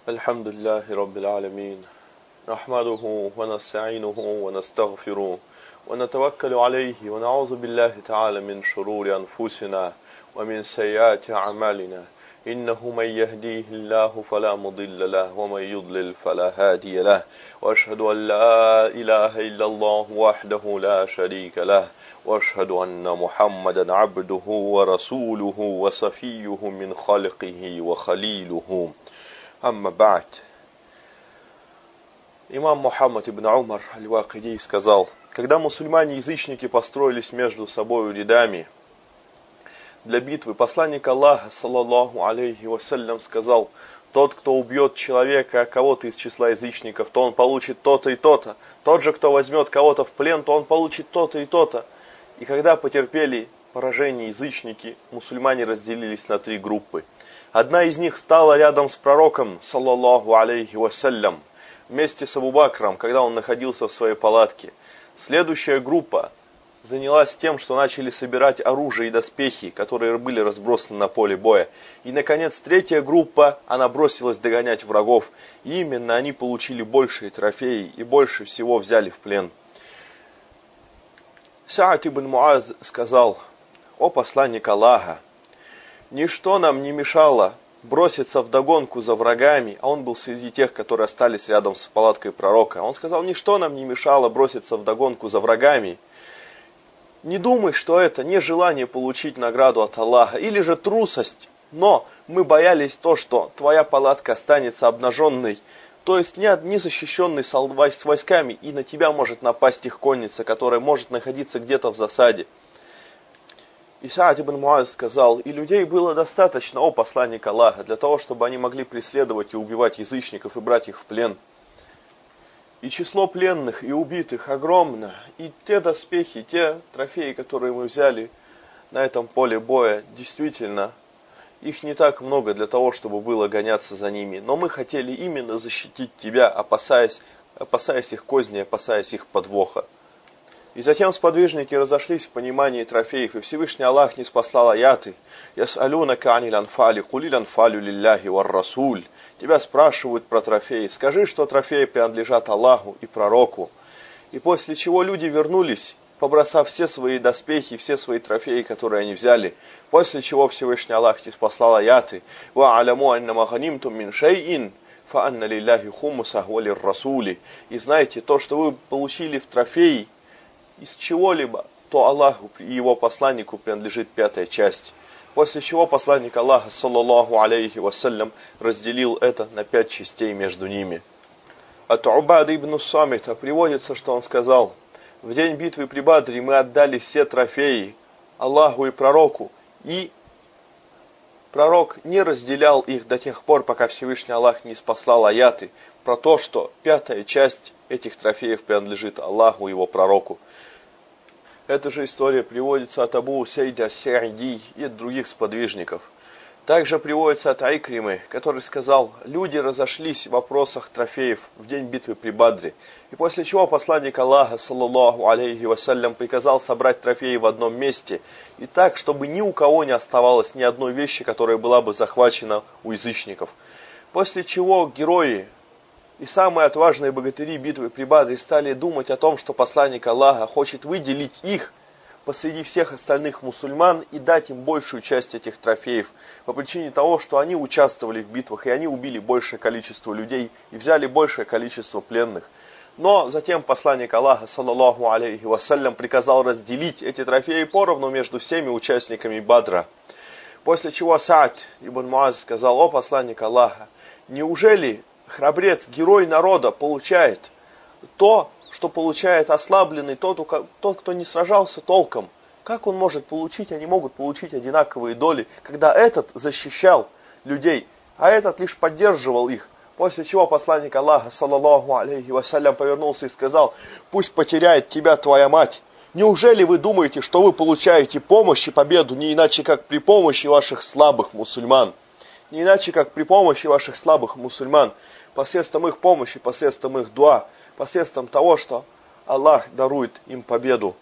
الحمد لله رب العالمين نحمده ونستعينه ونستغفره ونتوكل عليه ونعوذ بالله تعالى من شرور أنفسنا ومن سيئات أعمالنا إنه من يهديه الله فلا مضل له ومن يضلل فلا هادي له وأشهد أن لا إله إلا الله وحده لا شريك له وأشهد أن محمدا عبده ورسوله وصفيه من خلقه وخليله. Амма ба'д. Имам Мухаммад ибн Умар аль-Вакиди сказал: когда мусульмане-язычники построились между собой рядами для битвы, посланник Аллаха, саллаллаху алейхи вассалям, сказал: тот, кто убьет человека, кого-то из числа язычников, то он получит то-то и то-то. Тот же, кто возьмет кого-то в плен, то он получит то-то и то-то. И когда потерпели поражение язычники, мусульмане разделились на три группы. Одна из них стала рядом с пророком, саллаллаху алейхи вассалям, вместе с Абу Бакром, когда он находился в своей палатке. Следующая группа занялась тем, что начали собирать оружие и доспехи, которые были разбросаны на поле боя. И, наконец, третья группа, она бросилась догонять врагов. И именно они получили большие трофеи и больше всего взяли в плен. Саад ибн Муаз сказал: «О посланник Аллаха, ничто нам не мешало броситься вдогонку за врагами», а он был среди тех, которые остались рядом с палаткой пророка. Он сказал: ничто нам не мешало броситься вдогонку за врагами. Не думай, что это не желание получить награду от Аллаха или же трусость, но мы боялись то, что твоя палатка останется обнаженной, то есть не защищенной с войсками, и на тебя может напасть их конница, которая может находиться где-то в засаде. И Саад ибн Муаз сказал: и людей было достаточно, о посланник Аллаха, для того, чтобы они могли преследовать и убивать язычников и брать их в плен. И число пленных и убитых огромно, и те доспехи, те трофеи, которые мы взяли на этом поле боя, действительно, их не так много для того, чтобы было гоняться за ними. Но мы хотели именно защитить тебя, опасаясь их козни, опасаясь их подвоха. И затем сподвижники разошлись в понимании трофеев, и Всевышний Аллах ниспослал аяты: «Яс'алюнака анил анфали, кулил анфалю лилляхи вар расуль». Тебя спрашивают про трофеи. Скажи, что трофеи принадлежат Аллаху и пророку. И после чего люди вернулись, побросав все свои доспехи, все свои трофеи, которые они взяли. После чего Всевышний Аллах ниспослал аяты: «Ва аляму анна маганимтум мин шайин, фа анна лилляхи хумусах валир расули». И знаете, то, что вы получили в трофеи из чего-либо, то Аллаху и его посланнику принадлежит пятая часть. После чего посланник Аллаха, саллаллаху алейхи вассалям, разделил это на 5 частей между ними. От Убады ибн Самита приводится, что он сказал: в день битвы при Бадре мы отдали все трофеи Аллаху и пророку, и пророк не разделял их до тех пор, пока Всевышний Аллах не спаслал аяты про то, что 5-я часть этих трофеев принадлежит Аллаху и его пророку. Эта же история приводится от Абу Усейда ас-Саиди и от других сподвижников. Также приводится от Икримы, который сказал: люди разошлись в вопросах трофеев в день битвы при Бадре. И после чего посланник Аллаха, саллаллаху алейхи вассалям, приказал собрать трофеи в одном месте, и так, чтобы ни у кого не оставалось ни одной вещи, которая была бы захвачена у язычников. После чего герои и самые отважные богатыри битвы при Бадре стали думать о том, что посланник Аллаха хочет выделить их посреди всех остальных мусульман и дать им большую часть этих трофеев, по причине того, что они участвовали в битвах, и они убили большее количество людей, и взяли большее количество пленных. Но затем посланник Аллаха, саллаллаху алейхи вассалям, приказал разделить эти трофеи поровну между всеми участниками Бадра. После чего Саад ибн Муаз сказал: о посланник Аллаха, неужели храбрец, герой народа получает то, что получает ослабленный, тот, кто не сражался толком? Как он может получить, они могут получить одинаковые доли, когда этот защищал людей, а этот лишь поддерживал их? После чего посланник Аллаха, саллаллаху алейхи вассалям, повернулся и сказал: пусть потеряет тебя твоя мать. Неужели вы думаете, что вы получаете помощь и победу не иначе, как при помощи ваших слабых мусульман? Не иначе, как при помощи ваших слабых мусульман, посредством их помощи, посредством их дуа, посредством того, что Аллах дарует им победу.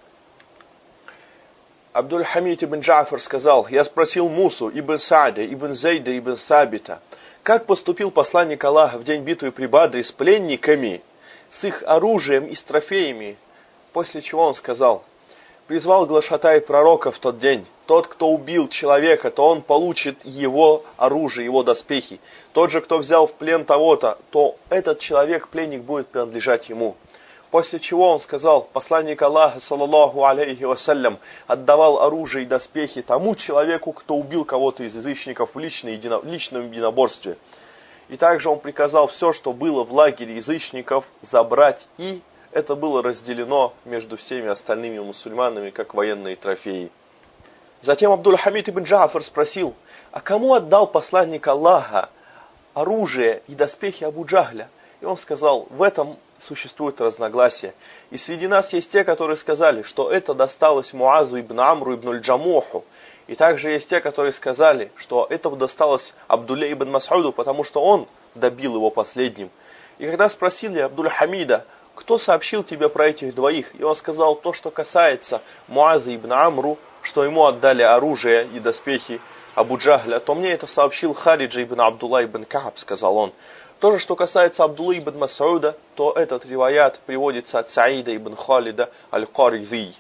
Абдуль-Хамид ибн Джафар сказал: я спросил Мусу ибн Са'да, ибн Зейда, ибн Сабита, как поступил посланник Аллаха в день битвы при Бадре с пленниками, с их оружием и с трофеями, после чего он сказал: призвал глашатай пророка в тот день: тот, кто убил человека, то он получит его оружие, его доспехи. Тот же, кто взял в плен того-то, то этот человек, пленник, будет принадлежать ему. После чего он сказал: посланник Аллаха, саллаллаху алейхи вассалям, отдавал оружие и доспехи тому человеку, кто убил кого-то из язычников в личном единоборстве. И также он приказал все, что было в лагере язычников, забрать, и это было разделено между всеми остальными мусульманами, как военные трофеи. Затем Абдуль-Хамид ибн Джафар спросил: а кому отдал посланник Аллаха оружие и доспехи Абу Джахля? И он сказал: в этом существует разногласие. И среди нас есть те, которые сказали, что это досталось Муазу ибн Амру ибн Аль-Джамуху. И также есть те, которые сказали, что это досталось Абдулле ибн Мас'уду, потому что он добил его последним. И когда спросили Абдуль-Хамида: кто сообщил тебе про этих двоих? И он сказал: то, что касается Муаза ибн Амру, что ему отдали оружие и доспехи Абу Джахля, то мне это сообщил Хариджа ибн Абдулла ибн Кааб, сказал он. То же, что касается Абдуллы ибн Мас'уда, то этот риваят приводится от Саида ибн Халида аль-Каризи.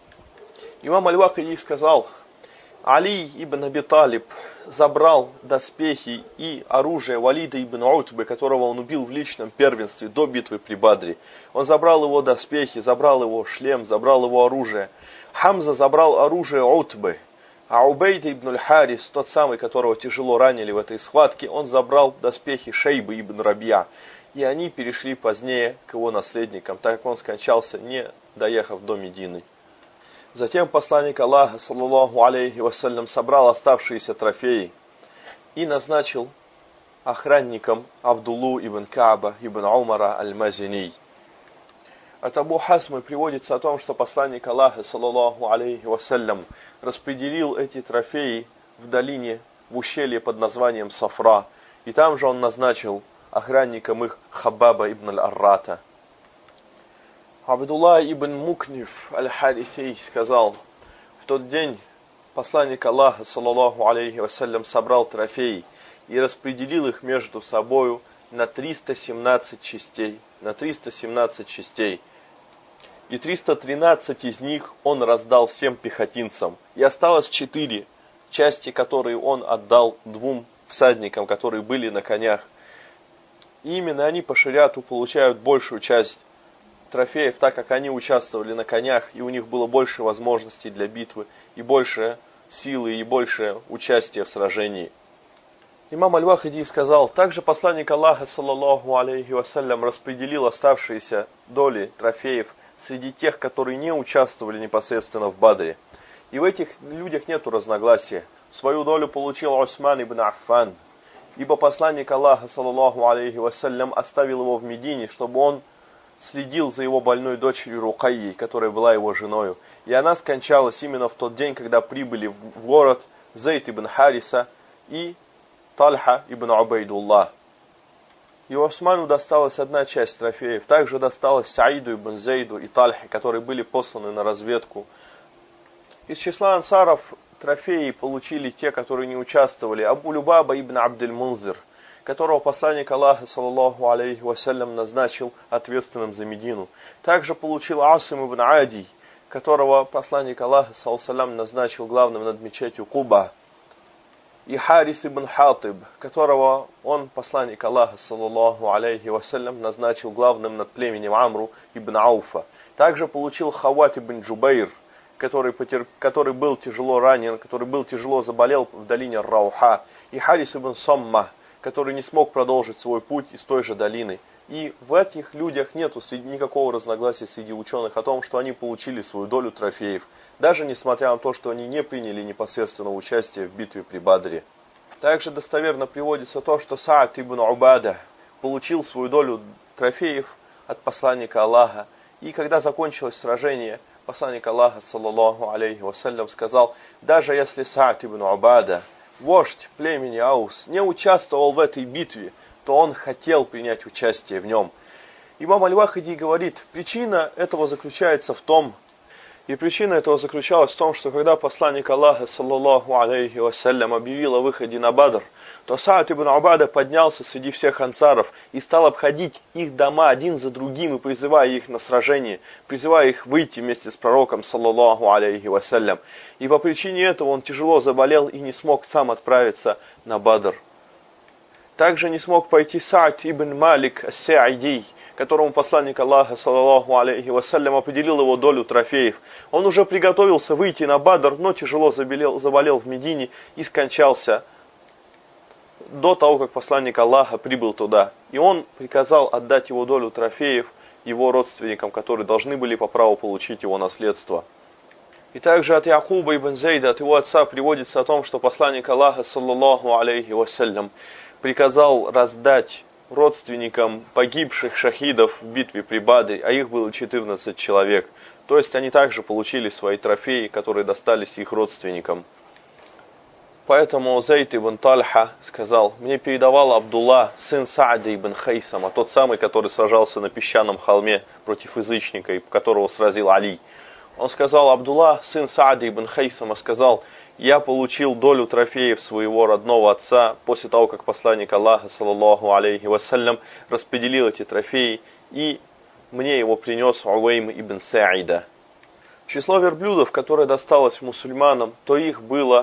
Имам Аль-Вакиди сказал: Али ибн Аби Талиб забрал доспехи и оружие Валида ибн Утбы, которого он убил в личном первенстве до битвы при Бадре. Он забрал его доспехи, забрал его шлем, забрал его оружие. Хамза забрал оружие Утбы. А Убейда ибн Аль-Харис, тот самый, которого тяжело ранили в этой схватке, он забрал доспехи Шейбы ибн Рабья. И они перешли позднее к его наследникам, так как он скончался, не доехав до Медины. Затем посланник Аллаха, саллаллаху алейхи вассалям, собрал оставшиеся трофеи и назначил охранником Абдуллу ибн Кааба ибн Умара аль-Мазини. От Абу Хасмы приводится о том, что посланник Аллаха, саллаллаху алейхи вассалям, распределил эти трофеи в долине, в ущелье под названием Сафра, и там же он назначил охранником их Хабаба ибн аль-Аррата. Абдулла ибн Мукниф аль-Харисей сказал: в тот день посланник Аллаха, саллаллаху алейхи вассалям, собрал трофеи и распределил их между собою на 317 частей. На 317 частей. И 313 из них он раздал всем пехотинцам. И осталось 4 части, которые он отдал 2 всадникам, которые были на конях. И именно они по шариату получают большую часть трофеев, так как они участвовали на конях, и у них было больше возможностей для битвы, и больше силы, и больше участия в сражении. Имам Аль-Вахиди сказал: также посланник Аллаха, саллаллаху алейхи вассалям, распределил оставшиеся доли трофеев среди тех, которые не участвовали непосредственно в Бадре. И в этих людях нету разногласия. Свою долю получил Усман ибн Аффан, ибо посланник Аллаха, саллаллаху алейхи вассалям, оставил его в Медине, чтобы он следил за его больной дочерью Рукайей, которая была его женою. И она скончалась именно в тот день, когда прибыли в город Зейд ибн Хариса и Тальха ибн Убайдуллах. И Усману досталась одна часть трофеев. Также досталась Саиду ибн Зейду и Тальхе, которые были посланы на разведку. Из числа ансаров трофеи получили те, которые не участвовали. Абу Любаба ибн Абдель-Мунзир, которого посланник Аллаха, саллаллаху алейхи вассалям, назначил ответственным за Медину. Также получил Асим ибн Адий, которого посланник Аллаха, саллаллаху алейхи вассалям, назначил главным над мечетью Куба. И Харис ибн Хатиб, которого он, посланник Аллаха, саллаллаху алейхи вассалям, назначил главным над племенем Амру ибн Ауфа. Также получил Хават ибн Джубайр, который был тяжело ранен, который был тяжело заболел в долине Рауха. И Харис ибн Самма, который не смог продолжить свой путь из той же долины. И в этих людях нету никакого разногласия среди ученых о том, что они получили свою долю трофеев, даже несмотря на то, что они не приняли непосредственного участия в битве при Бадре. Также достоверно приводится то, что Саад ибн Убада получил свою долю трофеев от посланника Аллаха. И когда закончилось сражение, посланник Аллаха, саллаллаху алейхи вассалям, сказал: даже если Саад ибн Убада, вождь племени Аус, не участвовал в этой битве, то он хотел принять участие в нем. Имам Аль-Вахиди говорит: причина этого заключается в том, И причина этого заключалась в том, что когда посланник Аллаха, саллаллаху алейхи вассалям, объявил о выходе на Бадр, то Саад ибн Убада поднялся среди всех ансаров и стал обходить их дома один за другим и призывая их на сражение, призывая их выйти вместе с пророком, саллаллаху алейхи вассалям. И по причине этого он тяжело заболел и не смог сам отправиться на Бадр. Также не смог пойти Саад ибн Малик ас-Саиди, которому посланник Аллаха, саллаллаху алейхи вассалям, определил его долю трофеев. Он уже приготовился выйти на Бадр, но тяжело заболел в Медине и скончался до того, как посланник Аллаха прибыл туда. И он приказал отдать его долю трофеев его родственникам, которые должны были по праву получить его наследство. И также от Якуба ибн Зейда, от его отца, приводится о том, что посланник Аллаха, саллаллаху алейхи вассалям, приказал раздать родственникам погибших шахидов в битве при Бадре, а их было 14 человек. То есть они также получили свои трофеи, которые достались их родственникам. Поэтому Зейд ибн Тальха сказал: мне передавал Абдулла, сын Саада ибн Хайсама, тот самый, который сражался на песчаном холме против язычника, и которого сразил Али. Он сказал: Абдулла, сын Саада ибн Хайсама, сказал: я получил долю трофеев своего родного отца после того, как посланник Аллаха, саллаллаху алейхи вассалям, распределил эти трофеи, и мне его принес Увейм ибн Саида. Число верблюдов, которое досталось мусульманам, то их было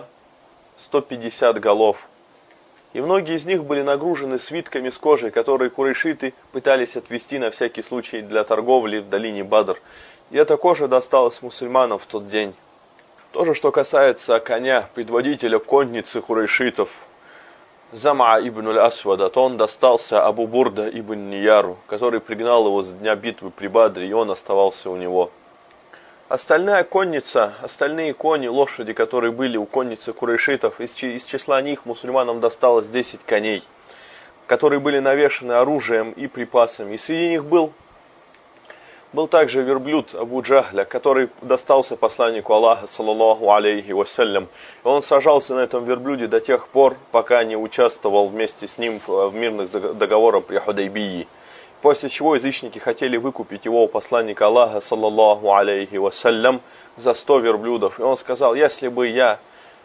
150 голов. И многие из них были нагружены свитками с кожей, которые курайшиты пытались отвезти на всякий случай для торговли в долине Бадр. И эта кожа досталась мусульманам в тот день. То же, что касается коня, предводителя конницы курайшитов, Зама ибн аль-Асвада, то он достался Абу Бурда ибн Нияру, который пригнал его с дня битвы при Бадре, и он оставался у него. Остальная конница, остальные кони, лошади, которые были у конницы курайшитов, из числа них мусульманам досталось 10 коней, которые были навешаны оружием и припасами. И среди них был также верблюд Абу Джахля, который достался посланнику Аллаха, саллаллаху алейхи вассалям. Он сражался на этом верблюде до тех пор, пока не участвовал вместе с ним в мирных договорах при Худайбии. После чего язычники хотели выкупить его у посланника Аллаха, саллаллаху алейхи вассалям, за 100 верблюдов. И он сказал: если бы я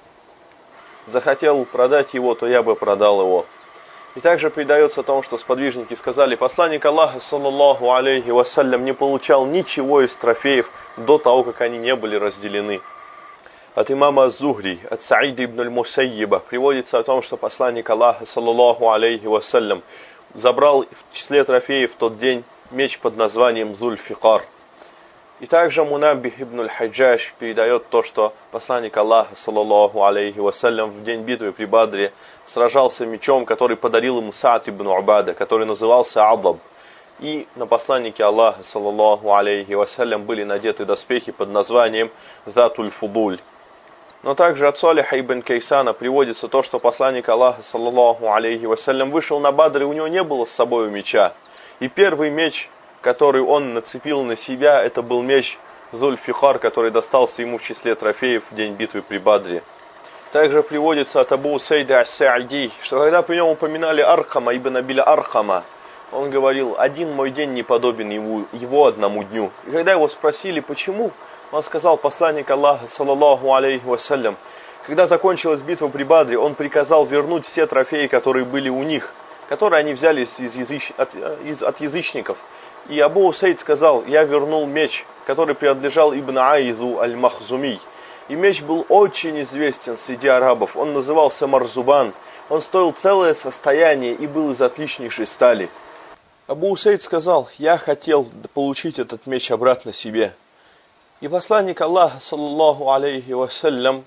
захотел продать его, то я бы продал его. И также передается о том, что сподвижники сказали: посланник Аллаха, саллаллаху алейхи вассалям, не получал ничего из трофеев до того, как они не были разделены. От имама Az-Зухри, от Саида ибн аль-Мусайиба приводится о том, что посланник Аллаха, саллаллаху алейхи вассалям, забрал в числе трофеев в тот день меч под названием Зуль-Фикар. И также Мунаббих ибн аль-Хаджаж передает то, что посланник Аллаха, саллаллаху алейхи вассалям, в день битвы при Бадре сражался мечом, который подарил ему Саад ибн Убада, который назывался Адаб. И на посланнике Аллаха, саллаллаху алейхи вассалям, были надеты доспехи под названием Затуль-Фудуль. Но также от Салиха ибн Кайсана приводится то, что посланник Аллаха, саллаллаху алейхи вассалям, вышел на Бадр, и у него не было с собой меча. И первый меч, который он нацепил на себя, это был меч Зуль-Фикар, который достался ему в числе трофеев в день битвы при Бадре. Также приводится от Абу Усайда ас-Саиди, что когда при нем упоминали Архама ибн Абиля Архама, он говорил: один мой день не подобен его одному дню. И когда его спросили, почему, он сказал: посланник Аллаха, саллаллаху алейхи вассалям, когда закончилась битва при Бадре, он приказал вернуть все трофеи, которые были у них, которые они взяли от язычников. И Абу Усайд сказал: я вернул меч, который принадлежал Ибн Аизу аль-Махзуми. И меч был очень известен среди арабов. Он назывался Марзубан. Он стоил целое состояние и был из отличнейшей стали. Абу Усайд сказал: я хотел получить этот меч обратно себе. И посланник Аллаха, саллаллаху алейхи вассалям,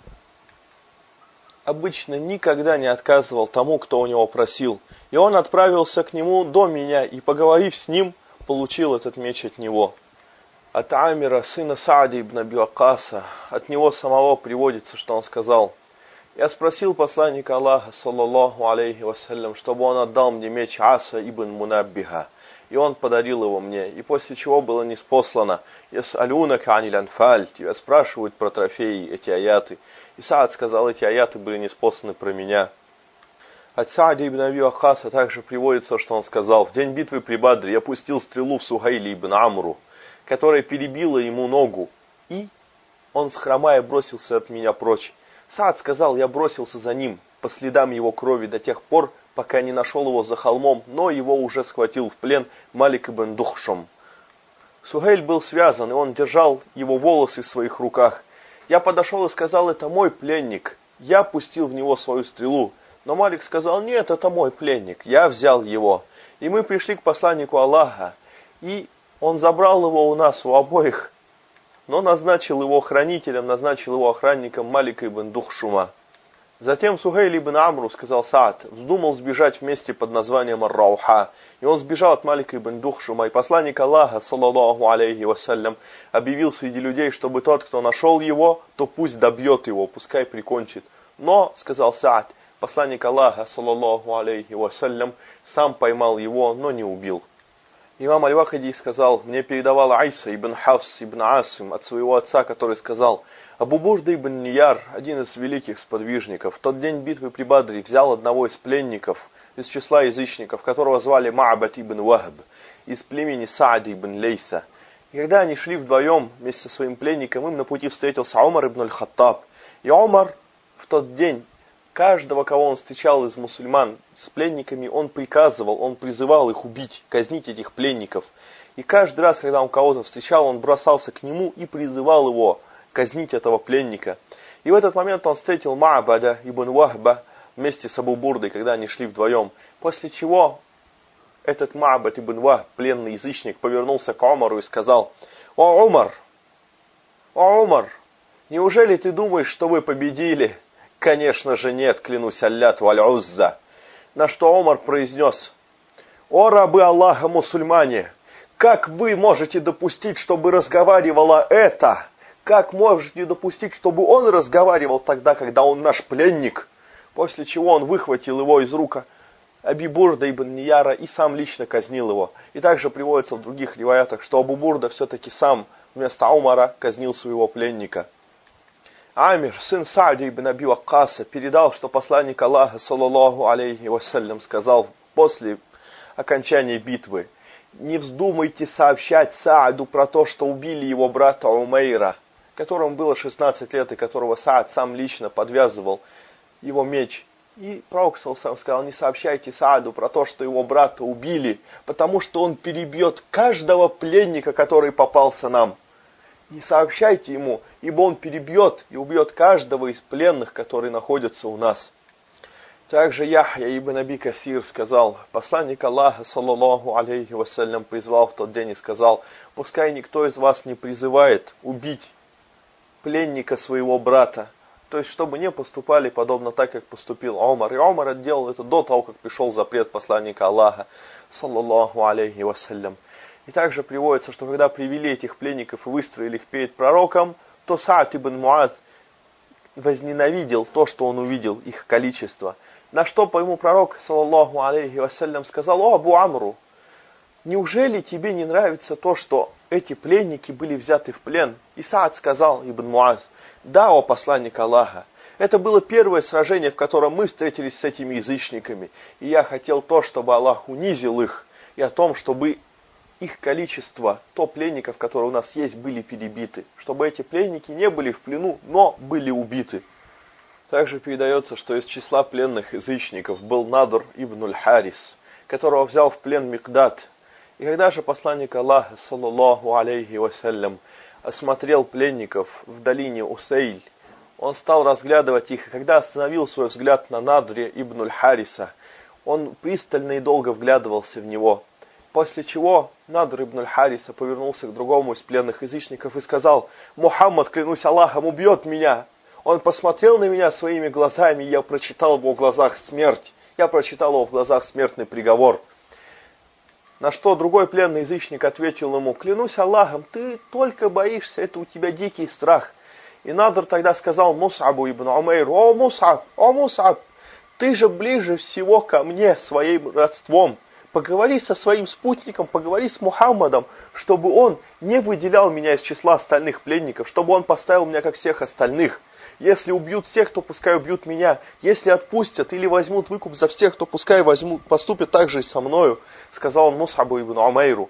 обычно никогда не отказывал тому, кто у него просил. И он отправился к нему до меня и, поговорив с ним, получил этот меч от него. От Амира, сына Саади ибн Аби Ваккаса, от него самого приводится, что он сказал: я спросил посланника Аллаха, саллаллаху алейхи вассалям, чтобы он отдал мне меч Аса ибн Мунаббиха. И он подарил его мне. И после чего было ниспослано: «Яс'алунака аниль анфаль», тебя спрашивают про трофеи, эти аяты. И Саад сказал: эти аяты были ниспосланы про меня. От Саади ибн Аби Ваккаса также приводится, что он сказал: в день битвы при Бадре я пустил стрелу в Сухайли ибн Амру, которая перебила ему ногу, и он схромая бросился от меня прочь. Саад сказал, я бросился за ним, по следам его крови до тех пор, пока не нашел его за холмом, но его уже схватил в плен Малик ибн Духшам. Сухейль был связан, и он держал его волосы в своих руках. Я подошел и сказал, это мой пленник. Я пустил в него свою стрелу. Но Малик сказал, нет, это мой пленник. Я взял его. И мы пришли к посланнику Аллаха. И он забрал его у нас, у обоих. Но назначил его хранителем, назначил его охранником Малика ибн Духшума. Затем Сухейль ибн Амру, сказал Саад, вздумал сбежать вместе под названием Ар-Рауха. И он сбежал от Малика ибн Духшума. И посланник Аллаха, саллаллаху алейхи вассалям, объявил среди людей, чтобы тот, кто нашел его, то пусть добьет его, пускай прикончит. Но, сказал Саад, посланник Аллаха, саллаллаху алейхи вассалям, сам поймал его, но не убил. Имам Аль-Вахиди сказал, мне передавал Айса ибн Хафс ибн Асим от своего отца, который сказал, Абу Бурда ибн Нияр, один из великих сподвижников, в тот день битвы при Бадре взял одного из пленников, из числа язычников, которого звали Ма'бад ибн Вахб, из племени Саад ибн Лейса. И когда они шли вдвоем вместе со своим пленником, им на пути встретился Умар ибн Аль-Хаттаб. И Умар в тот день каждого, кого он встречал из мусульман с пленниками, он приказывал, он призывал их убить, казнить этих пленников. И каждый раз, когда он кого-то встречал, он бросался к нему и призывал его казнить этого пленника. И в этот момент он встретил Ма'бада ибн Вахба вместе с Абу Бурдой, когда они шли вдвоем. После чего этот Ма'бад ибн Вахб, пленный язычник, повернулся к Умару и сказал, О Умар, неужели ты думаешь, что вы победили? Конечно же нет, клянусь Аллят валь-Узза. На что Умар произнес, о рабы Аллаха мусульмане, как вы можете допустить, чтобы разговаривала это? Как можете допустить, чтобы он разговаривал тогда, когда он наш пленник? После чего он выхватил его из рук Аби Бурда ибн Нияра и сам лично казнил его. И также приводится в других риваятах, что Абу Бурда все-таки сам вместо Умара казнил своего пленника. Амир, сын Саади ибн Аби Ваккаса, передал, что посланник Аллаха, саллаллаху алейхи вассалям, сказал после окончания битвы, не вздумайте сообщать Сааду про то, что убили его брата Умейра, которому было 16 лет и которого Саад сам лично подвязывал его меч. И пророк сказал, не сообщайте Сааду про то, что его брата убили, потому что он перебьет каждого пленника, который попался нам. Не сообщайте ему, ибо он перебьет и убьет каждого из пленных, которые находятся у нас. Также Яхья ибн Аби Касир сказал, посланник Аллаха, саллаллаху алейхи вассалям, призвал в тот день и сказал, пускай никто из вас не призывает убить пленника своего брата, то есть чтобы не поступали подобно так, как поступил Умар. И Умар делал это до того, как пришел запрет посланника Аллаха, саллаллаху алейхи вассалям. И также приводится, что когда привели этих пленников и выстроили их перед пророком, то Саад ибн Муаз возненавидел то, что он увидел, их количество. На что по ему пророк, саллаллаху алейхи вассалям, сказал, о Абу Амру, неужели тебе не нравится то, что эти пленники были взяты в плен? И Саад сказал, ибн Муаз, да, о посланник Аллаха, это было первое сражение, в котором мы встретились с этими язычниками. И я хотел то, чтобы Аллах унизил их, и о том, чтобы их количество, то пленников, которые у нас есть, были перебиты. Чтобы эти пленники не были в плену, но были убиты. Также передается, что из числа пленных язычников был Надр ибн Аль-Харис, которого взял в плен Микдад. И когда же посланник Аллаха, саллаллаху алейхи вассалям, осмотрел пленников в долине Усейль, он стал разглядывать их, и когда остановил свой взгляд на Надре ибн Аль-Хариса, он пристально и долго вглядывался в него. После чего Надр ибн Аль-Хариса повернулся к другому из пленных язычников и сказал, Мухаммад, клянусь Аллахом, убьет меня. Он посмотрел на меня своими глазами, и я прочитал в его глазах смерть. Я прочитал его в глазах смертный приговор. На что другой пленный язычник ответил ему, клянусь Аллахом, ты только боишься, это у тебя дикий страх. И Надр тогда сказал Мус'абу ибн Умейру, о Мус'аб, ты же ближе всего ко мне своим родством. Поговори со своим спутником, поговори с Мухаммадом, чтобы он не выделял меня из числа остальных пленников, чтобы он поставил меня как всех остальных. Если убьют всех, то пускай убьют меня. Если отпустят или возьмут выкуп за всех, то пускай поступят так же и со мною, сказал он Мус'абу ибн Умейру.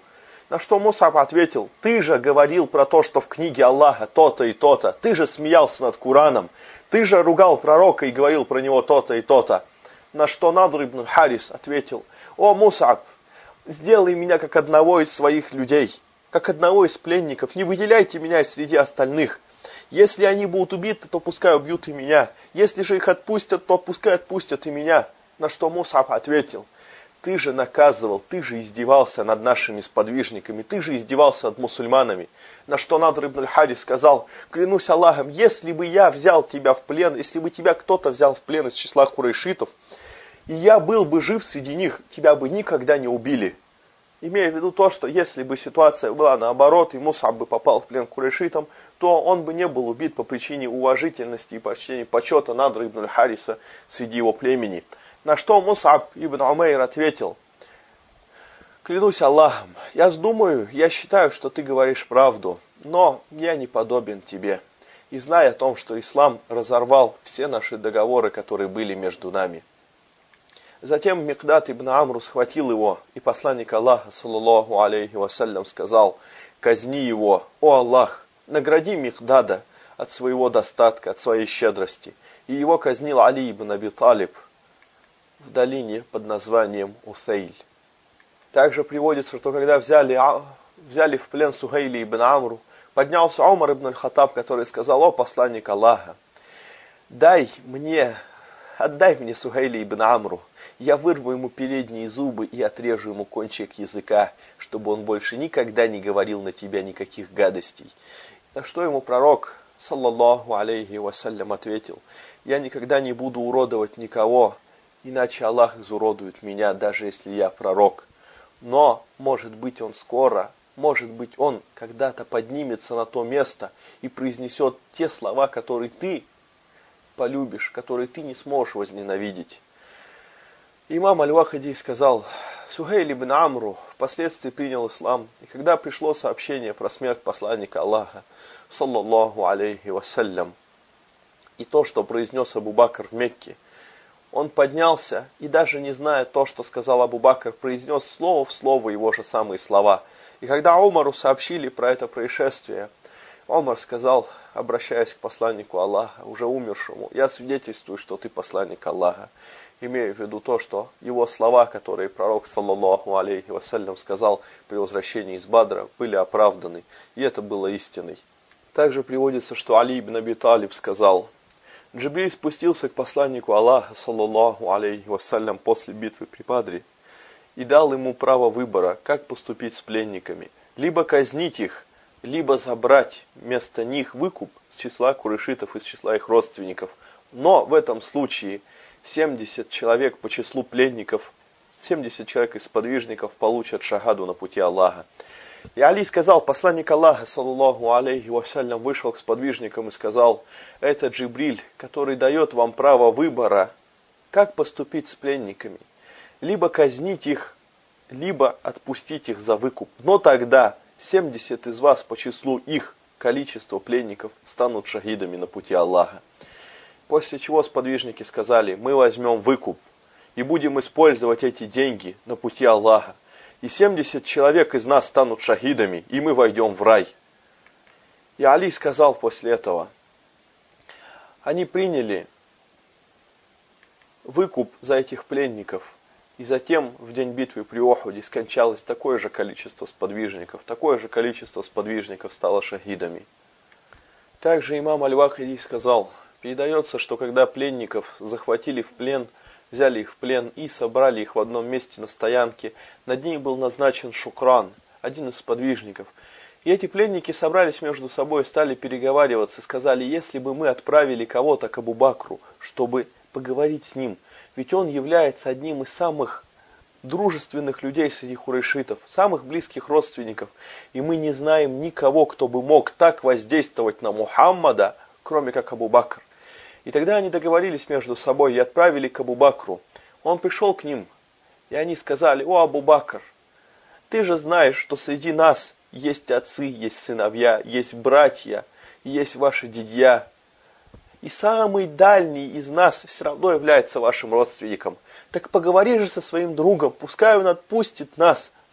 На что Мусаб ответил: ты же говорил про то, что в книге Аллаха то-то и то-то. Ты же смеялся над Кораном. Ты же ругал пророка и говорил про него то-то и то-то. На что Надр ибн Харис ответил: о Мусаб, сделай меня как одного из своих людей, как одного из пленников. Не выделяйте меня среди остальных. Если они будут убиты, то пускай убьют и меня. Если же их отпустят, то пускай отпустят и меня. На что Мусаб ответил: ты же наказывал, ты же издевался над нашими сподвижниками, ты же издевался над мусульманами. На что Надр ибн Харис сказал: клянусь Аллахом, если бы я взял тебя в плен, если бы тебя кто-то взял в плен из числа курайшитов, и я был бы жив среди них, тебя бы никогда не убили. Имея в виду то, что если бы ситуация была наоборот, и Мусаб бы попал в плен к курайшитам, то он бы не был убит по причине уважительности и почета Надра ибн Хариса среди его племени. На что Мусаб ибн Умейр ответил: клянусь Аллахом, я считаю, что ты говоришь правду, но я не подобен тебе. И зная о том, что ислам разорвал все наши договоры, которые были между нами. Затем Микдад ибн Амру схватил его, и посланник Аллаха, саллаллаху алейхи вассалям, сказал: казни его, о Аллах, награди Микдада от своего достатка, от своей щедрости. И его казнил Али ибн Аби Талиб в долине под названием Усейль. Также приводится, что когда взяли в плен Сухайли ибн Амру, поднялся Умар ибн аль-Хаттаб, который сказал: о посланник Аллаха, отдай мне Сухайли ибн Амру, я вырву ему передние зубы и отрежу ему кончик языка, чтобы он больше никогда не говорил на тебя никаких гадостей. На что ему пророк, саллаллаху алейхи вассалям, ответил: я никогда не буду уродовать никого, иначе Аллах изуродует меня, даже если я пророк. Но, может быть, он скоро, может быть, он когда-то поднимется на то место и произнесет те слова, которые ты полюбишь, которые ты не сможешь возненавидеть. Имам Аль-Вахиди сказал: Сухайль ибн Амру впоследствии принял ислам, и когда пришло сообщение про смерть посланника Аллаха, саллаллаху алейхи вассалям, и то, что произнес Абу Бакр в Мекке, он поднялся и, даже не зная то, что сказал Абу Бакр, произнес слово в слово его же самые слова. И когда Умару сообщили про это происшествие, Умар сказал, обращаясь к посланнику Аллаха, уже умершему: я свидетельствую, что ты посланник Аллаха, имея в виду то, что его слова, которые пророк, саллаллаху алейхи вассалям, сказал при возвращении из Бадра, были оправданы, и это было истиной. Также приводится, что Али ибн Аби Талиб сказал: Джибриль спустился к посланнику Аллаха, саллаллаху алейхи вассалям, после битвы при Бадре и дал ему право выбора, как поступить с пленниками: либо казнить их, либо забрать вместо них выкуп с числа курайшитов, из числа их родственников. Но в этом случае 70 человек по числу пленников, 70 человек из подвижников получат шагаду на пути Аллаха. И Али сказал: посланник Аллаха, саллаллаху алейхи вассалям, вышел к сподвижникам и сказал: это Джибриль, который дает вам право выбора, как поступить с пленниками: либо казнить их, либо отпустить их за выкуп. Но тогда 70 из вас по числу их количества пленников станут шахидами на пути Аллаха. После чего сподвижники сказали: мы возьмем выкуп и будем использовать эти деньги на пути Аллаха. И 70 человек из нас станут шахидами, и мы войдем в рай. И Али сказал после этого: они приняли выкуп за этих пленников, и затем в день битвы при Охуде скончалось такое же количество сподвижников стало шахидами. Также имам Аль-Вахиди сказал: передается, что когда пленников захватили в плен, взяли их в плен и собрали их в одном месте на стоянке, над ней был назначен Шукран, один из сподвижников. И эти пленники собрались между собой и стали переговариваться, сказали: если бы мы отправили кого-то к Абу Бакру, чтобы поговорить с ним, ведь он является одним из самых дружественных людей среди курайшитов, самых близких родственников, и мы не знаем никого, кто бы мог так воздействовать на Мухаммада, кроме как Абу Бакр. И тогда они договорились между собой и отправили к Абу Бакру. Он пришел к ним, и они сказали: о Абу Бакр, ты же знаешь, что среди нас есть отцы, есть сыновья, есть братья, есть ваши дядья. И самый дальний из нас все равно является вашим родственником. Так поговори же со своим другом, пускай он отпустит нас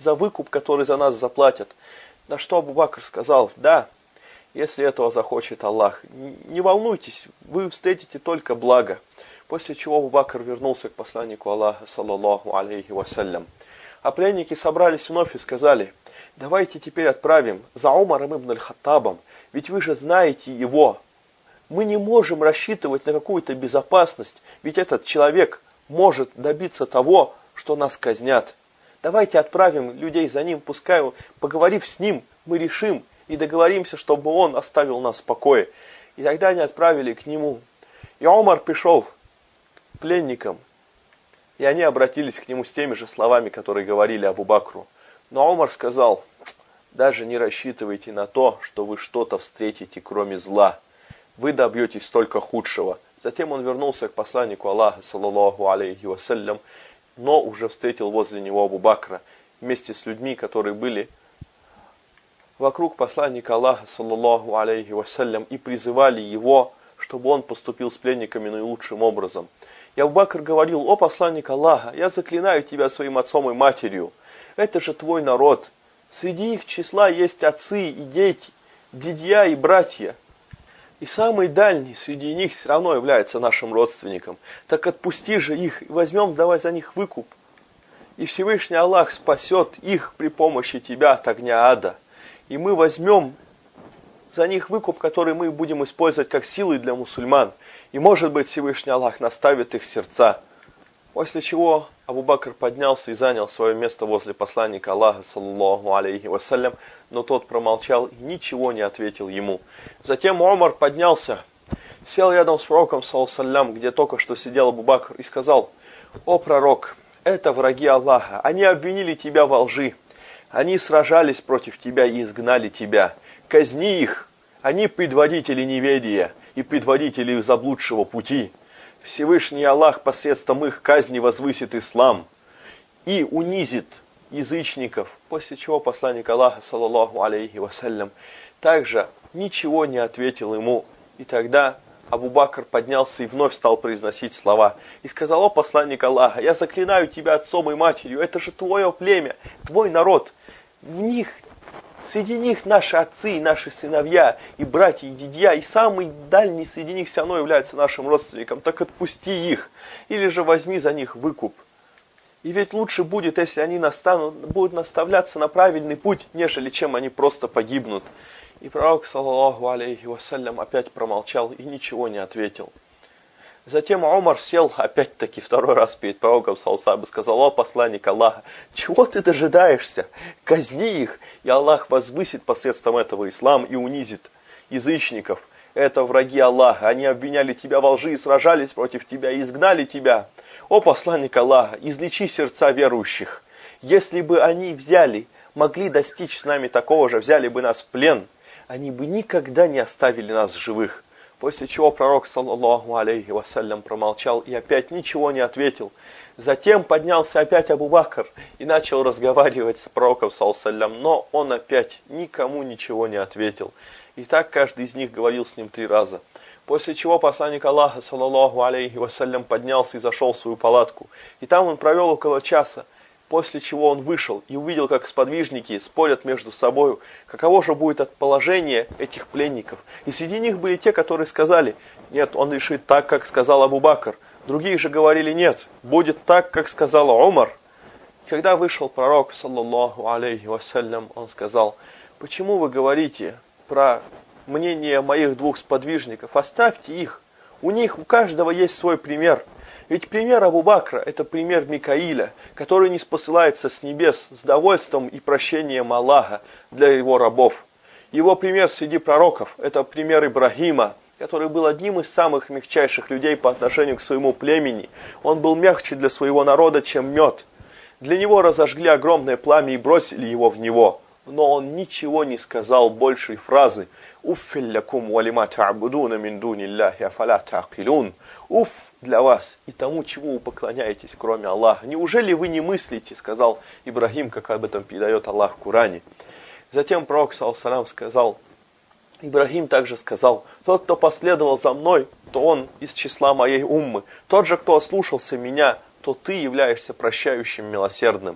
за выкуп, который за нас заплатят. На что Абу Бакр сказал: да, если этого захочет Аллах. Не волнуйтесь, вы встретите только благо. После чего Абу Бакр вернулся к посланнику Аллаха, саллаллаху алейхи вассалям. А пленники собрались вновь и сказали: давайте теперь отправим за Умаром ибн аль-Хаттабом, ведь вы же знаете его. Мы не можем рассчитывать на какую-то безопасность, ведь этот человек может добиться того, что нас казнят. Давайте отправим людей за ним, пускай, поговорив с ним, мы решим и договоримся, чтобы он оставил нас в покое. И тогда они отправили к нему. И Умар пришел к пленникам, и они обратились к нему с теми же словами, которые говорили Абу Бакру. Но Умар сказал: даже не рассчитывайте на то, что вы что-то встретите, кроме зла. Вы добьетесь только худшего. Затем он вернулся к посланнику Аллаха, саллаллаху алейхи вассалям, но уже встретил возле него Абу Бакра вместе с людьми, которые были вокруг посланника Аллаха, саллаллаху алейхи вассалям, и призывали его, чтобы он поступил с пленниками наилучшим образом. И Абу Бакр говорил: о посланник Аллаха, я заклинаю тебя своим отцом и матерью. Это же твой народ. Среди их числа есть отцы и дети, дядья и братья. И самый дальний среди них все равно является нашим родственником. Так отпусти же их и возьмем, давай за них выкуп. И Всевышний Аллах спасет их при помощи тебя от огня ада. И мы возьмем за них выкуп, который мы будем использовать как силой для мусульман. И может быть Всевышний Аллах наставит их сердца. После чего Абу Бакр поднялся и занял свое место возле посланника Аллаха, саллаллаху алейхи вассалям, но тот промолчал и ничего не ответил ему. Затем Умар поднялся, сел рядом с пророком, саллаллаху алейхи, где только что сидел Абу Бакр, и сказал: о пророк, это враги Аллаха, они обвинили тебя во лжи, они сражались против тебя и изгнали тебя. Казни их, они предводители неведения и предводители заблудшего пути. Всевышний Аллах посредством их казни возвысит ислам и унизит язычников. После чего посланник Аллаха, саллаллаху алейхи вассалям, также ничего не ответил ему. И тогда Абу Бакр поднялся и вновь стал произносить слова. И сказал: о посланник Аллаха, я заклинаю тебя отцом и матерью, это же твое племя, твой народ. Среди них наши отцы и наши сыновья, и братья, и дядья, и самый дальний среди них все равно является нашим родственником. Так отпусти их, или же возьми за них выкуп. И ведь лучше будет, если они будут наставляться на правильный путь, нежели чем они просто погибнут. И пророк, саллаллаху алейхи вассалям, опять промолчал и ничего не ответил. Затем Умар сел опять-таки второй раз перед пророком, саллаллаху, и сказал: о посланник Аллаха, чего ты дожидаешься? Казни их, и Аллах возвысит посредством этого ислам и унизит язычников. Это враги Аллаха, они обвиняли тебя во лжи и сражались против тебя и изгнали тебя. О посланник Аллаха, излечи сердца верующих. Если бы они могли достичь с нами такого же, взяли бы нас в плен, они бы никогда не оставили нас живых. После чего пророк, саллаллаху алейхи вассалям, промолчал и опять ничего не ответил. Затем поднялся опять Абу Бакр и начал разговаривать с пророком, саллаллаху алейхи, но он опять никому ничего не ответил. И так каждый из них говорил с ним 3 раза. После чего посланник Аллаха, саллаллаху алейхи вассалям, поднялся и зашел в свою палатку. И там он провел около часа. После чего он вышел и увидел, как сподвижники спорят между собой, каково же будет положение этих пленников. И среди них были те, которые сказали: нет, он решит так, как сказал Абу Бакр. Другие же говорили: нет, будет так, как сказал Умар. И когда вышел пророк, саллаллаху алейхи вассалям, он сказал: почему вы говорите про мнение моих 2 сподвижников? Оставьте их. У каждого есть свой пример. Ведь пример Абу Бакра – это пример Микаиля, который не спосылается с небес с довольством и прощением Аллаха для его рабов. Его пример среди пророков – это пример Ибрагима, который был одним из самых мягчайших людей по отношению к своему племени. Он был мягче для своего народа, чем мед. Для него разожгли огромное пламя и бросили его в него. Но он ничего не сказал большей фразы: «Уффиль лякум валима та'будуна мин дунилляхи афаля та'акилун». Уф для вас и тому, чему вы поклоняетесь, кроме Аллаха. Неужели вы не мыслите, сказал Ибрагим, как об этом передает Аллах в Коране. Затем пророк, саллаллаху сказал, Ибрагим также сказал: тот, кто последовал за мной, то он из числа моей уммы. Тот же, кто ослушался меня, то ты являешься прощающим, милосердным.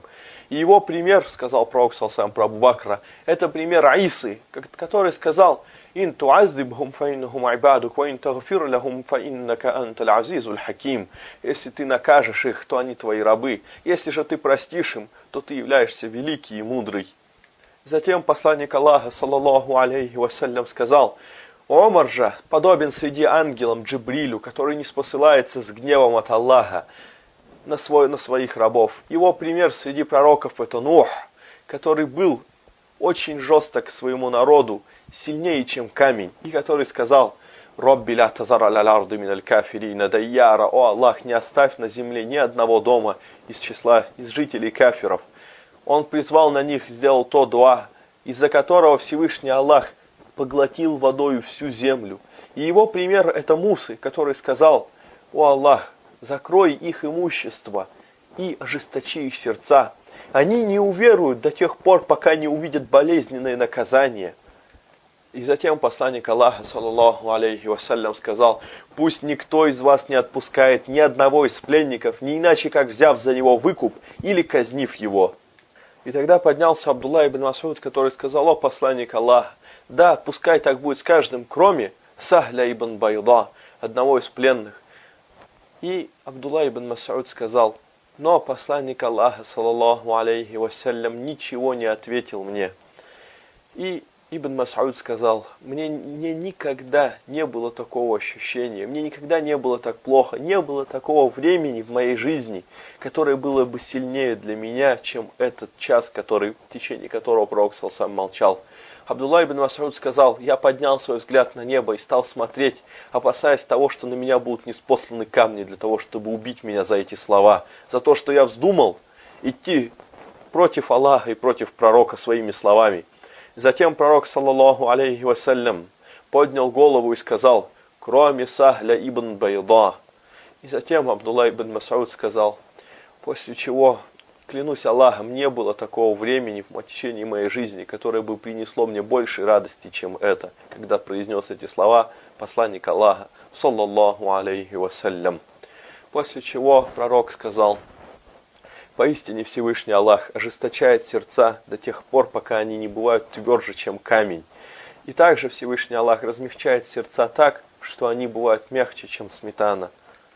И его пример, сказал пророк саллаллаху про Абу Бакра, это пример Аисы, который сказал: «Ин туаззибхум фаиннахум айбадук, ва ин тагфир лахум фаиннака анталь азизуль хаким». Если ты накажешь их, то они твои рабы. Если же ты простишь им, то ты являешься великий и мудрый. Затем посланник Аллаха, саллаллаху алейхи вассалям, сказал: Омар же подобен среди ангелам Джибрилю, который не спосылается с гневом от Аллаха на своих рабов. Его пример среди пророков это Нух, который был очень жесток к своему народу, сильнее, чем камень, и который сказал: «Робби ля тазар аля арды миналь кафирина дайяра». О Аллах, не оставь на земле ни одного дома из жителей кафиров. Он призвал на них, сделал то дуа, из-за которого Всевышний Аллах поглотил водою всю землю. И его пример это Мусы, который сказал: «О Аллах, закрой их имущество и ожесточи их сердца. Они не уверуют до тех пор, пока не увидят болезненное наказание». И затем посланник Аллаха, саллаллаху алейхи вассалям, сказал: «Пусть никто из вас не отпускает ни одного из пленников, не иначе как взяв за него выкуп или казнив его». И тогда поднялся Абдулла ибн Мас'уд, который сказал: «О посланник Аллаха, да, пускай так будет с каждым, кроме Сахля ибн Байда, одного из пленных». И Абдулла ибн Мас'уд сказал: «Но посланник Аллаха, саллаллаху алейхи вассалям, ничего не ответил мне». И Ибн Мас'уд сказал: мне никогда не было такого ощущения, мне никогда не было так плохо, не было такого времени в моей жизни, которое было бы сильнее для меня, чем этот час, в течение которого пророк саллаллаху молчал. Абдулла ибн Мас'уд сказал: я поднял свой взгляд на небо и стал смотреть, опасаясь того, что на меня будут ниспосланы камни для того, чтобы убить меня за эти слова, за то, что я вздумал идти против Аллаха и против пророка своими словами. Затем пророк, саллаллаху алейхи вассалям, поднял голову и сказал: кроме Сахля ибн Байда. И затем Абдулла ибн Мас'уд сказал: после чего, клянусь Аллахом, не было такого времени в течение моей жизни, которое бы принесло мне больше радости, чем это, когда произнес эти слова посланник Аллаха, саллаллаху алейхи вассалям. После чего пророк сказал: поистине Всевышний Аллах ожесточает сердца до тех пор, пока они не бывают тверже, чем камень. И также Всевышний Аллах размягчает сердца так, что они бывают мягче, чем сметана.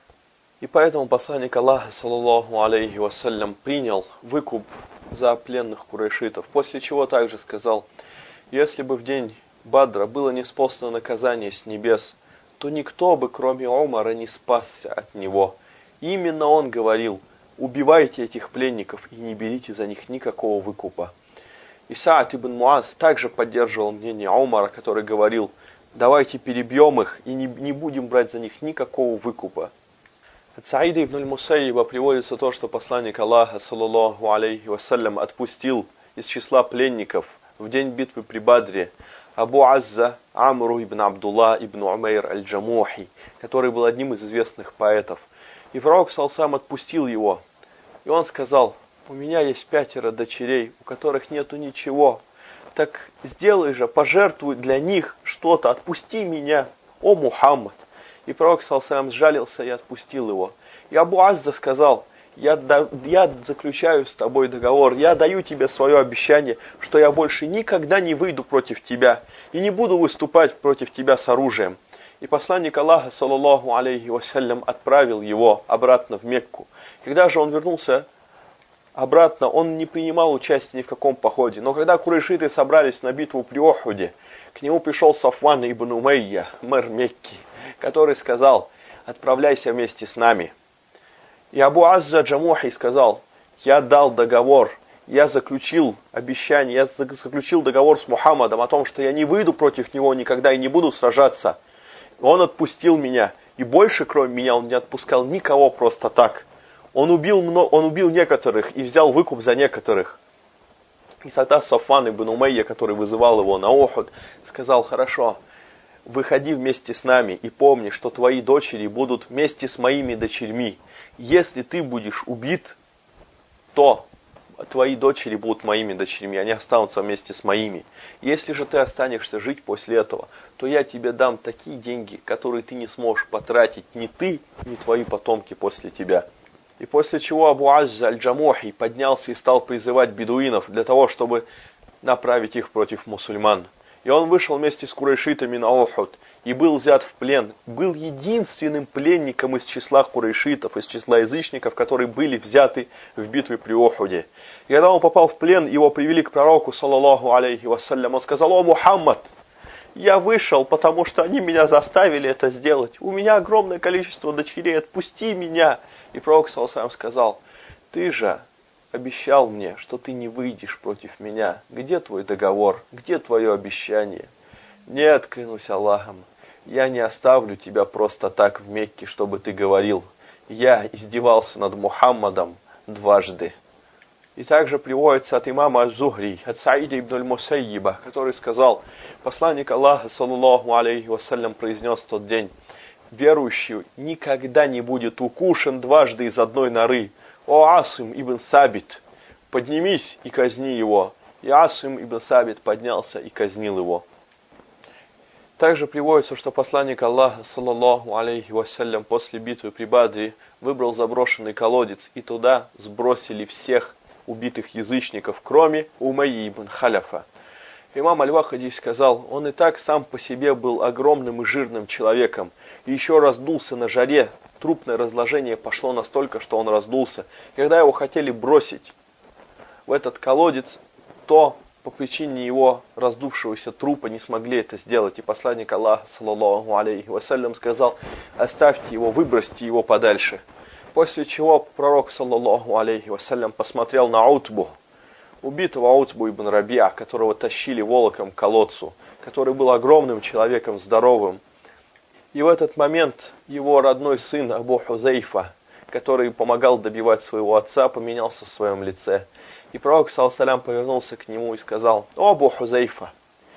И поэтому посланник Аллаха, саллаллаху алейхи вассалям, принял выкуп за пленных курайшитов. После чего также сказал: если бы в день Бадра было ниспослано наказание с небес, то никто бы, кроме Умара, не спасся от него. И именно он говорил: убивайте этих пленников и не берите за них никакого выкупа. И Саад ибн Муаз также поддерживал мнение Умара, который говорил: давайте перебьем их и не будем брать за них никакого выкупа. От Саида ибн аль-Мусайиба приводится то, что посланник Аллаха, саллаллаху алейхи вассалям, отпустил из числа пленников в день битвы при Бадре Абу Азза Амру ибн Абдулла ибн Умейр аль-Джамухи, который был одним из известных поэтов. И пророк саллаллаху отпустил его. И он сказал: у меня есть 5 дочерей, у которых нету ничего. Так сделай же, пожертвуй для них что-то, отпусти меня, о Мухаммад. И пророк саллаллаху сжалился и отпустил его. И Абу Азза сказал: я заключаю с тобой договор, я даю тебе свое обещание, что я больше никогда не выйду против тебя и не буду выступать против тебя с оружием. И посланник Аллаха, саллаллаху алейхи вассалям, отправил его обратно в Мекку. Когда же он вернулся обратно, он не принимал участия ни в каком походе. Но когда курайшиты собрались на битву при Охуде, к нему пришел Сафван ибн Умейя, мэр Мекки, который сказал: отправляйся вместе с нами. И Абу Азза Джамухи сказал: я дал договор, я заключил обещание, я заключил договор с Мухаммадом о том, что я не выйду против него никогда и не буду сражаться. Он отпустил меня, и больше, кроме меня, он не отпускал никого просто так. Он убил некоторых и взял выкуп за некоторых. И тогда Сафван ибн Умейя, который вызывал его на Охуд, сказал: хорошо, выходи вместе с нами и помни, что твои дочери будут вместе с моими дочерьми. Если ты будешь убит, то твои дочери будут моими дочерьми, они останутся вместе с моими. Если же ты останешься жить после этого, то я тебе дам такие деньги, которые ты не сможешь потратить ни ты, ни твои потомки после тебя. И после чего Абу Азза аль-Джамухи поднялся и стал призывать бедуинов для того, чтобы направить их против мусульман. И он вышел вместе с курайшитами на Ухуд и был взят в плен. Был единственным пленником из числа курайшитов, из числа язычников, которые были взяты в битве при Ухуде. И когда он попал в плен, его привели к пророку, саллаллаху алейхи вассалям. Он сказал: «О Мухаммад, я вышел, потому что они меня заставили это сделать. У меня огромное количество дочерей, отпусти меня». И пророк, саллаллаху алейхи вассалям, сказал: «Ты же обещал мне, что ты не выйдешь против меня. Где твой договор? Где твое обещание?» «Нет, клянусь Аллахом, я не оставлю тебя просто так в Мекке, чтобы ты говорил: я издевался над Мухаммадом дважды». И также приводится от имама Аз-Зухри, от Саида ибн аль-Мусайиба, который сказал: посланник Аллаха, саллаллаху алейхи вассалям, произнес в тот день: «Верующий никогда не будет укушен дважды из одной норы. О Асим ибн Сабит, поднимись и казни его». И Асим ибн Сабит поднялся и казнил его. Также приводится, что посланник Аллаха, саллаллаху алейхи вассалям, после битвы при Бадре выбрал заброшенный колодец, и туда сбросили всех убитых язычников, кроме Умайи ибн Халяфа. Имам Аль-Вахиди сказал: он и так сам по себе был огромным и жирным человеком, и еще раздулся на жаре. Трупное разложение пошло настолько, что он раздулся. Когда его хотели бросить в этот колодец, то по причине его раздувшегося трупа не смогли это сделать. И посланник Аллаха, саллаллаху алейхи вассалям, сказал: оставьте его, выбросьте его подальше. После чего пророк, саллаллаху алейхи вассалям, посмотрел на Утбу, убитого Утбу ибн Рабиа, которого тащили волоком к колодцу, который был огромным человеком, здоровым. И в этот момент его родной сын Абу Хузейфа, который помогал добивать своего отца, поменялся в своем лице. И пророк, саллаллаху алейхи, повернулся к нему и сказал: «О Абу Хузейфа,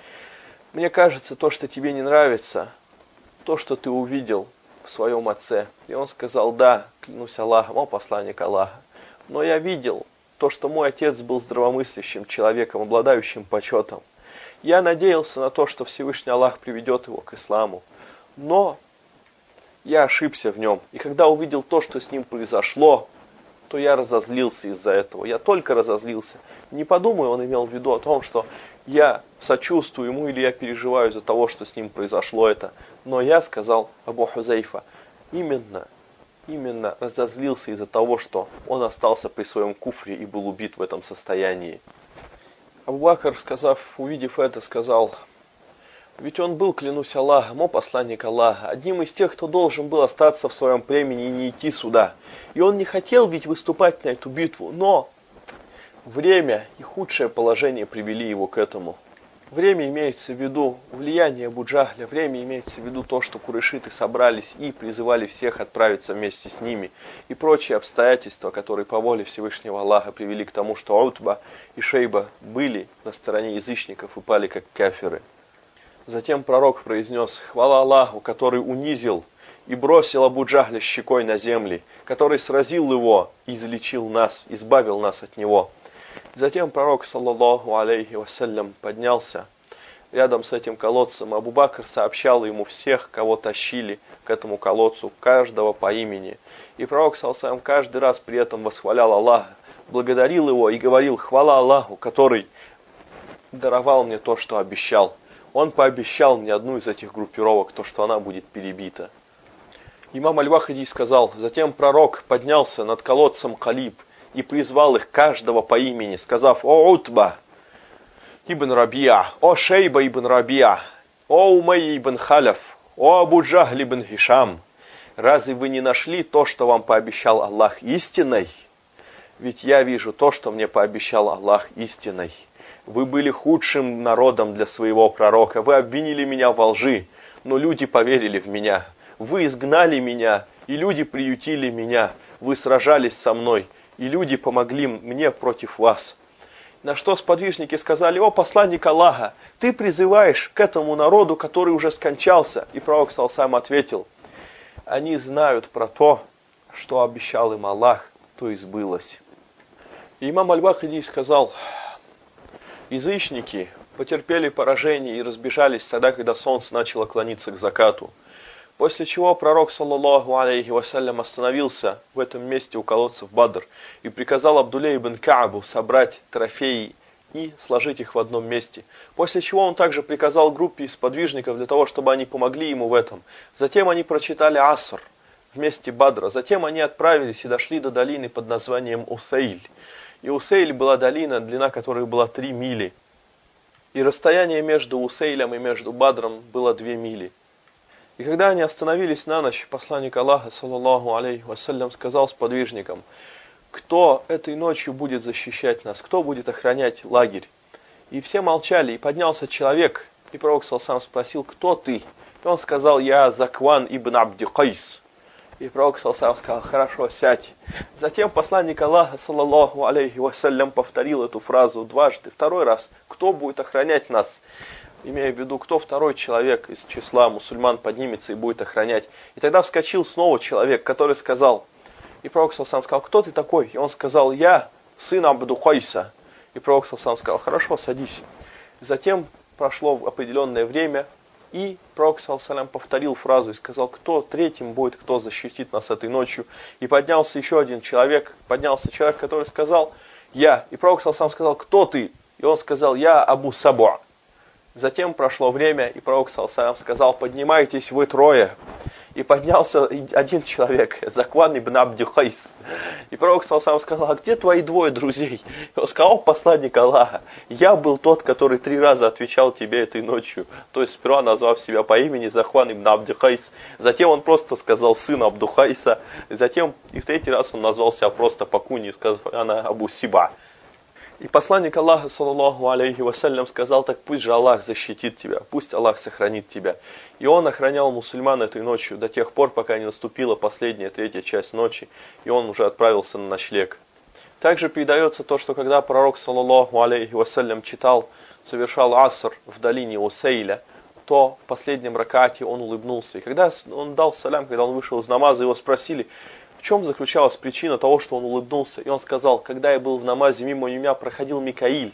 мне кажется, то, что тебе не нравится, то, что ты увидел в своем отце». И он сказал: «Да, клянусь Аллахом, о посланник Аллаха, но я видел то, что мой отец был здравомыслящим человеком, обладающим почетом. Я надеялся на то, что Всевышний Аллах приведет его к исламу, но я ошибся в нем. И когда увидел то, что с ним произошло, то я разозлился из-за этого. Я только разозлился. Не подумай, он имел в виду о том, что я сочувствую ему или я переживаю из-за того, что с ним произошло это. Но я сказал Абу Хузейфа, именно разозлился из-за того, что он остался при своем куфре и был убит в этом состоянии». Абу Бакр, увидев это, сказал: «Ведь он был, клянусь Аллахом, о посланник Аллаха, одним из тех, кто должен был остаться в своем племени и не идти сюда. И он не хотел ведь выступать на эту битву, но время и худшее положение привели его к этому». Время имеется в виду влияние Абу Джахля, время имеется в виду то, что курайшиты собрались и призывали всех отправиться вместе с ними, и прочие обстоятельства, которые по воле Всевышнего Аллаха привели к тому, что Утба и Шейба были на стороне язычников и пали как кафиры. Затем пророк произнес: «Хвала Аллаху, который унизил и бросил Абу Джахля щекой на земли, который сразил его и излечил нас, избавил нас от него». Затем пророк, саллаллаху алейхи вассалям, поднялся рядом с этим колодцем. Абу Бакр сообщал ему всех, кого тащили к этому колодцу, каждого по имени. И пророк, саллаллаху алейхи вассалям, каждый раз при этом восхвалял Аллаха, благодарил его и говорил: «Хвала Аллаху, который даровал мне то, что обещал. Он пообещал мне одну из этих группировок, то, что она будет перебита». Имам Аль-Вахиди сказал: затем пророк поднялся над колодцем Калиб и призвал их каждого по имени, сказав: «О Утба ибн Рабиа, о Шейба ибн Рабиа, о Умайя ибн Халяф, о Абу Джахль ибн Хишам, разве вы не нашли то, что вам пообещал Аллах, истиной? Ведь я вижу то, что мне пообещал Аллах, истиной. Вы были худшим народом для своего пророка, вы обвинили меня во лжи, но люди поверили в меня. Вы изгнали меня, и люди приютили меня. Вы сражались со мной, и люди помогли мне против вас». На что сподвижники сказали: «О посланник Аллаха, ты призываешь к этому народу, который уже скончался». И пророк саллаллаху алейхи ответил: «Они знают про то, что обещал им Аллах, то и сбылось». И имам Аль-Вахиди сказал: язычники потерпели поражение и разбежались тогда, когда солнце начало клониться к закату. После чего пророк, саллаллаху алейхи вассалям, остановился в этом месте у колодцев Бадр и приказал Абдулле ибн Каабу собрать трофеи и сложить их в одном месте. После чего он также приказал группе из сподвижников для того, чтобы они помогли ему в этом. Затем они прочитали Аср в месте Бадра. Затем они отправились и дошли до долины под названием Усейль. И Усейль была долина, длина которой была 3 мили. И расстояние между Усейлем и между Бадром было 2 мили. И когда они остановились на ночь, посланник Аллаха, саллаллаху алейхи вассалям, сказал сподвижникам: кто этой ночью будет защищать нас, кто будет охранять лагерь? И все молчали, и поднялся человек, и пророк саллаллаху спросил: кто ты? И он сказал: я Закван ибн Абди Кайс. И пророк саллаллаху сказал: хорошо, сядь. Затем посланник Аллаха, саллаллаху алейхи вассалям, повторил эту фразу дважды. Второй раз: кто будет охранять нас? Имея в виду, кто второй человек из числа мусульман поднимется и будет охранять. И тогда вскочил снова человек, который сказал, и пророк саллаллаху сказал: кто ты такой? И он сказал: я сын Абду Кайса. И пророк саллаллаху сказал: хорошо, садись. Затем прошло определенное время, и пророк саллаллаху повторил фразу и сказал: кто третьим будет, кто защитит нас этой ночью. И поднялся еще один человек, который сказал: я. И пророк саллаллаху сказал: кто ты? И он сказал: я Абу Сабуа. Затем прошло время, и пророк саллаллаху сказал: поднимайтесь вы трое. И поднялся один человек, Закван ибн Абди Кайс. И пророк саллаллаху сказал: а где твои 2 друзей? И он сказал: посланник Аллаха, я был тот, который 3 раза отвечал тебе этой ночью. То есть сперва назвав себя по имени Закван ибн Абди Кайс. Затем он просто сказал: сын Абду Кайса. И затем и в 3-й раз он назвал себя просто по куни, сказав: она Абу Сиба. И посланник Аллаха, саллаллаху алейхи вассалям, сказал: так пусть же Аллах защитит тебя, пусть Аллах сохранит тебя. И он охранял мусульман этой ночью до тех пор, пока не наступила последняя 3-я часть ночи, и он уже отправился на ночлег. Также передается то, что когда пророк, саллаллаху алейхи вассалям, совершал аср в долине Усейля, то в последнем ракате он улыбнулся. И когда он дал салям, когда он вышел из намаза, его спросили, в чем заключалась причина того, что он улыбнулся. И он сказал: когда я был в намазе, мимо меня проходил Микаиль,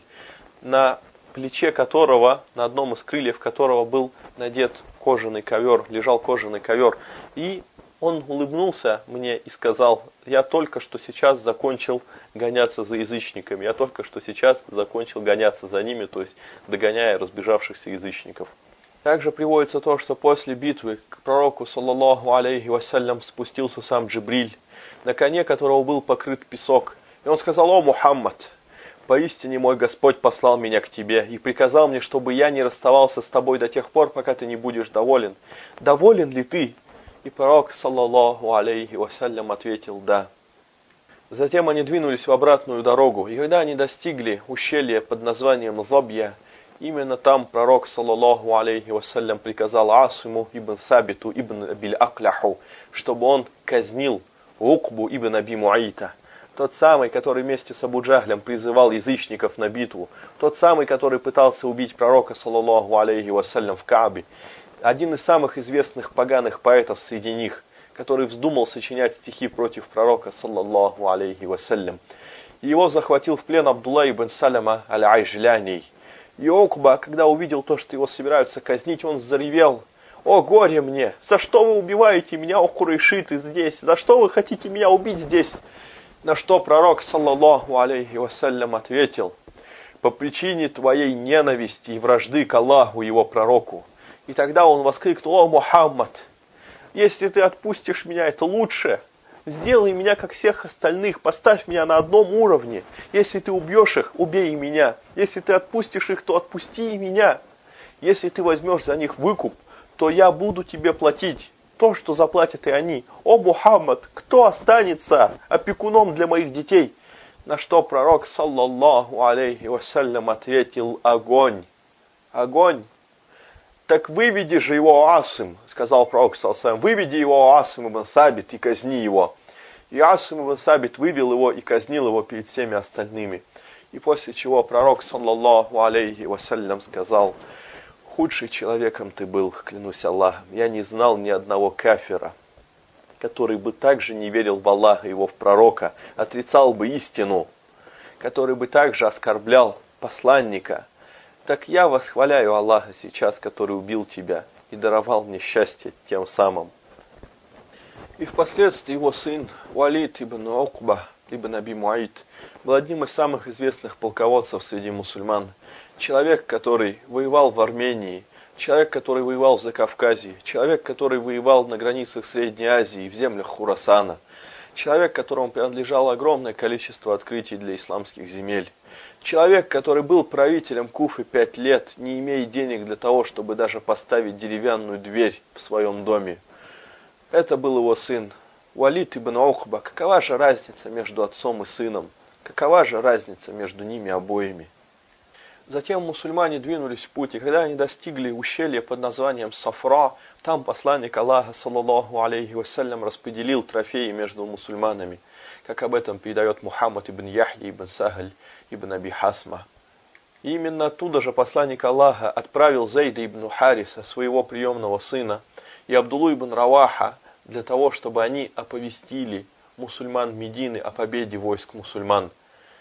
на плече которого, на одном из крыльев которого был надет кожаный ковер, лежал кожаный ковер. И он улыбнулся мне и сказал: я только что сейчас закончил гоняться за язычниками, я только что сейчас закончил гоняться за ними, то есть догоняя разбежавшихся язычников. Также приводится то, что после битвы к пророку, саллаллаху алейхи вассалям, спустился сам Джибриль, на коне которого был покрыт песок. И он сказал: о Мухаммад, поистине мой Господь послал меня к тебе и приказал мне, чтобы я не расставался с тобой до тех пор, пока ты не будешь доволен. Доволен ли ты? И пророк, саллаллаху алейхи вассалям, ответил: да. Затем они двинулись в обратную дорогу, и когда они достигли ущелья под названием Забья, именно там пророк, саллаллаху алейхи вассалям, приказал Асиму ибн Сабиту ибн Абиль Акляху, чтобы он казнил Укбу ибн Аби Муайта, тот самый, который вместе с Абу Джахлем призывал язычников на битву, тот самый, который пытался убить пророка, саллаллаху алейхи вассалям, в Каабе, один из самых известных поганых поэтов среди них, который вздумал сочинять стихи против пророка, саллаллаху алейхи вассалям. Его захватил в плен Абдулла ибн Саляма аль-Айжляний. И Укба, когда увидел то, что его собираются казнить, он заревел: о горе мне! За что вы убиваете меня, о курайшиты, здесь? За что вы хотите меня убить здесь? На что пророк, саллаллаху алейхи вассалям, ответил: по причине твоей ненависти и вражды к Аллаху и его пророку. И тогда он воскликнул: о Мухаммад, если ты отпустишь меня, это лучше. Сделай меня, как всех остальных, поставь меня на одном уровне. Если ты убьешь их, убей меня. Если ты отпустишь их, то отпусти и меня. Если ты возьмешь за них выкуп, то я буду тебе платить то, что заплатят и они. О Мухаммад, кто останется опекуном для моих детей? На что пророк, саллаллаху алейхи вассалям, ответил: огонь. Огонь. Так выведи же его Асим, сказал пророк, саллаллаху алейхи вассалям, выведи его Асим ибн Сабит и казни его. И Асим ибн Сабит вывел его и казнил его перед всеми остальными. И после чего пророк, саллаллаху алейхи вассалям, сказал: худший человеком ты был, клянусь Аллахом. Я не знал ни одного кафира, который бы также не верил в Аллаха и его в пророка, отрицал бы истину, который бы также оскорблял посланника. Так я восхваляю Аллаха сейчас, который убил тебя. и даровал мне счастье тем самым. И впоследствии его сын Валид ибн Укба ибн Аби Муайт был одним из самых известных полководцев среди мусульман. Человек, который воевал в Армении, человек, который воевал в Закавказье, человек, который воевал на границах Средней Азии, в землях Хурасана, человек, которому принадлежало огромное количество открытий для исламских земель, человек, который был правителем Куфы 5 лет, не имея денег для того, чтобы даже поставить деревянную дверь в своем доме. Это был его сын Валид ибн Укба. Какова же разница между отцом и сыном? Какова же разница между ними обоими? Затем мусульмане двинулись в путь, и когда они достигли ущелья под названием Сафра, там посланник Аллаха, саллаллаху алейхи вассалям, распределил трофеи между мусульманами, как об этом передает Мухаммад ибн Яхья ибн Сахаль ибн Аби Хасма. И именно оттуда же посланник Аллаха отправил Зейда ибн Хариса, своего приемного сына, и Абдуллу ибн Раваха, для того, чтобы они оповестили мусульман Медины о победе войск мусульман.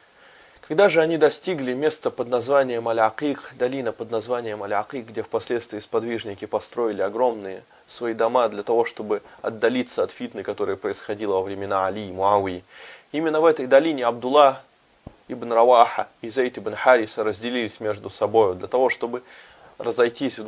Когда же они достигли места под названием Аль-Акик, долина под названием Аль-Акик, где впоследствии сподвижники построили огромные свои дома для того, чтобы отдалиться от фитны, которая происходила во времена Али и Муавии, именно в этой долине Абдулла ибн Раваха и Зейд ибн Хариса разделились между собой для того, чтобы разойтись в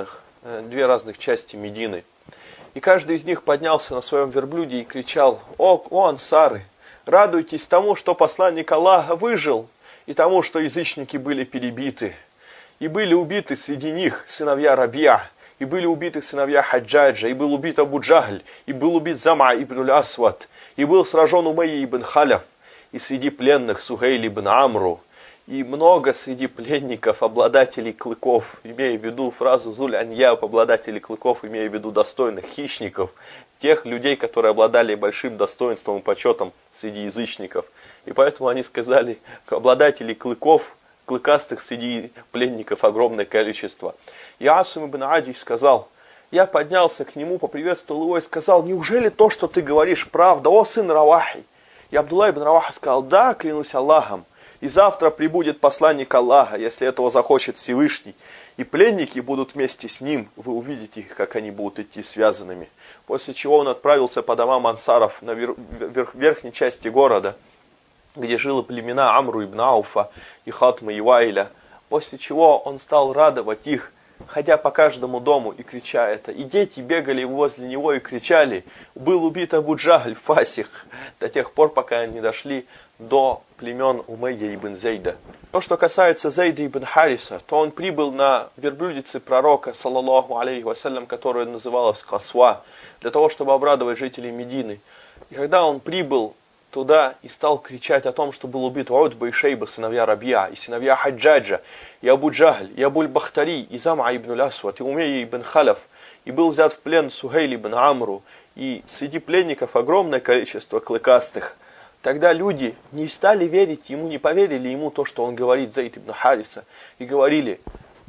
две разных части Медины. И каждый из них поднялся на своем верблюде и кричал: «О ансары! Радуйтесь тому, что посланник Аллаха выжил, и тому, что язычники были перебиты. И были убиты среди них сыновья Рабия, и были убиты сыновья Хаджаджа, и был убит Абу Джахль, и был убит Зама ибн Асвад, и был сражен Умайя ибн Халяф, и среди пленных Сухейль ибн Амру, и много среди пленников обладателей клыков, имея в виду фразу «Зуль-Аньяб», обладателей клыков, имея в виду достойных хищников, тех людей, которые обладали большим достоинством и почетом среди язычников. И поэтому они сказали, обладателей клыков, клыкастых среди пленников огромное количество. И Асум ибн Ади сказал: я поднялся к нему, поприветствовал его и сказал: неужели то, что ты говоришь, правда, о сын Равахи? И Абдулла ибн Раваха сказал: да, клянусь Аллахом. И завтра прибудет посланник Аллаха, если этого захочет Всевышний, и пленники будут вместе с ним, вы увидите их, как они будут идти связанными. После чего он отправился по домам ансаров на верхней части города, где жило племена Амру ибн Ауфа и Хатма и Ваиля, после чего он стал радовать их, ходя по каждому дому и крича это. И дети бегали возле него и кричали: был убит Абу Джахль, Фасих, до тех пор, пока они дошли до племен Умайя ибн Зейда. То, что касается Зейда ибн Хариса, то он прибыл на верблюдице пророка, саллаллаху алейхи вассалям, которая называлась Хасва, для того, чтобы обрадовать жителей Медины. И когда он прибыл туда и стал кричать о том, что был убит Утба и Шейба, сыновья Рабия, и сыновья Хаджаджа, и Абу Джахль, и Абуль Бахтари, и Зама ибн Асвад, и Умейя ибн Халяф, и был взят в плен Сухейль ибн Амру, и среди пленников огромное количество клыкастых, тогда люди не стали верить ему, не поверили ему то, что он говорит, Зейд ибн Хариса, и говорили: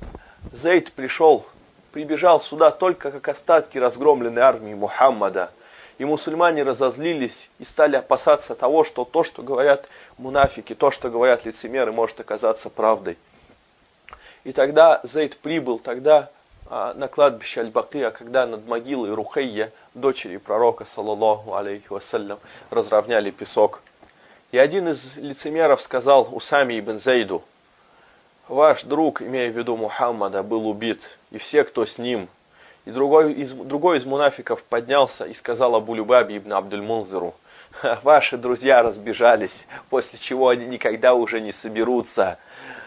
Зейд прибежал сюда только как остатки разгромленной армии Мухаммада. И мусульмане разозлились и стали опасаться того, что то, что говорят мунафики, то, что говорят лицемеры, может оказаться правдой. И тогда Зейд прибыл на кладбище Аль-Бакия, когда над могилой Рухайя, дочери пророка, саллаллаху алейхи вассалям, разровняли песок. И один из лицемеров сказал Усаме ибн Зейду: ваш друг, имея в виду Мухаммада, был убит, и все, кто с ним. И другой из мунафиков поднялся и сказал Абу Любаби ибн Абдуль-Мунзиру: ваши друзья разбежались, после чего они никогда уже не соберутся.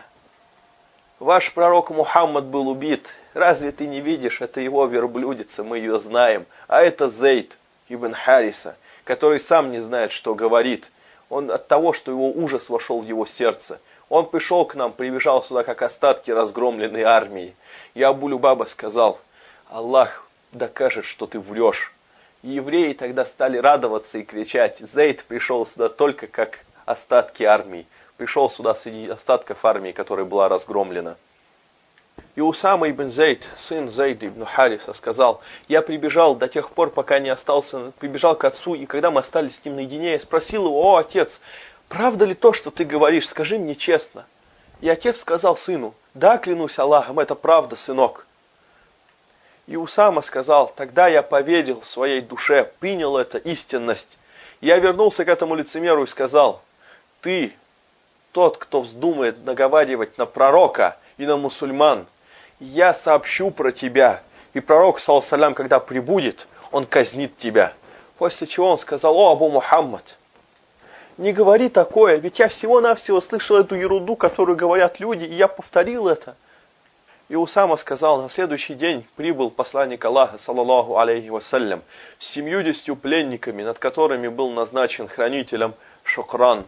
Ваш пророк Мухаммад был убит. Разве ты не видишь? Это его верблюдица, мы ее знаем. А это Зейд ибн Хариса, который сам не знает, что говорит. Он от того, что его ужас вошел в его сердце. Он пришел к нам, прибежал сюда, как остатки разгромленной армии. И Абу Любаба сказал: Аллах докажет, что ты врешь. И евреи тогда стали радоваться и кричать: Зейд пришел сюда только как остатки армии. Пришел сюда среди остатков армии, которая была разгромлена. И Усама ибн Зейд, сын Зейда ибн Хариса, сказал: я прибежал до тех пор, пока не остался, прибежал к отцу, и когда мы остались с ним наедине, я спросил его: о, отец, правда ли то, что ты говоришь? Скажи мне честно. И отец сказал сыну: да, клянусь Аллахом, это правда, сынок. И Усама сказал: тогда я поверил в своей душе, принял это истинность. Я вернулся к этому лицемеру и сказал: ты, тот, кто вздумает наговаривать на пророка и на мусульман, я сообщу про тебя. И пророк, саллаллаху, когда прибудет, он казнит тебя. После чего он сказал: о, Абу Мухаммад, не говори такое, ведь я всего-навсего слышал эту ерунду, которую говорят люди, и я повторил это. И Усама сказал: на следующий день прибыл посланник Аллаха, саллаллаху алейхи вассалям, с 70 пленниками, над которыми был назначен хранителем Шукран.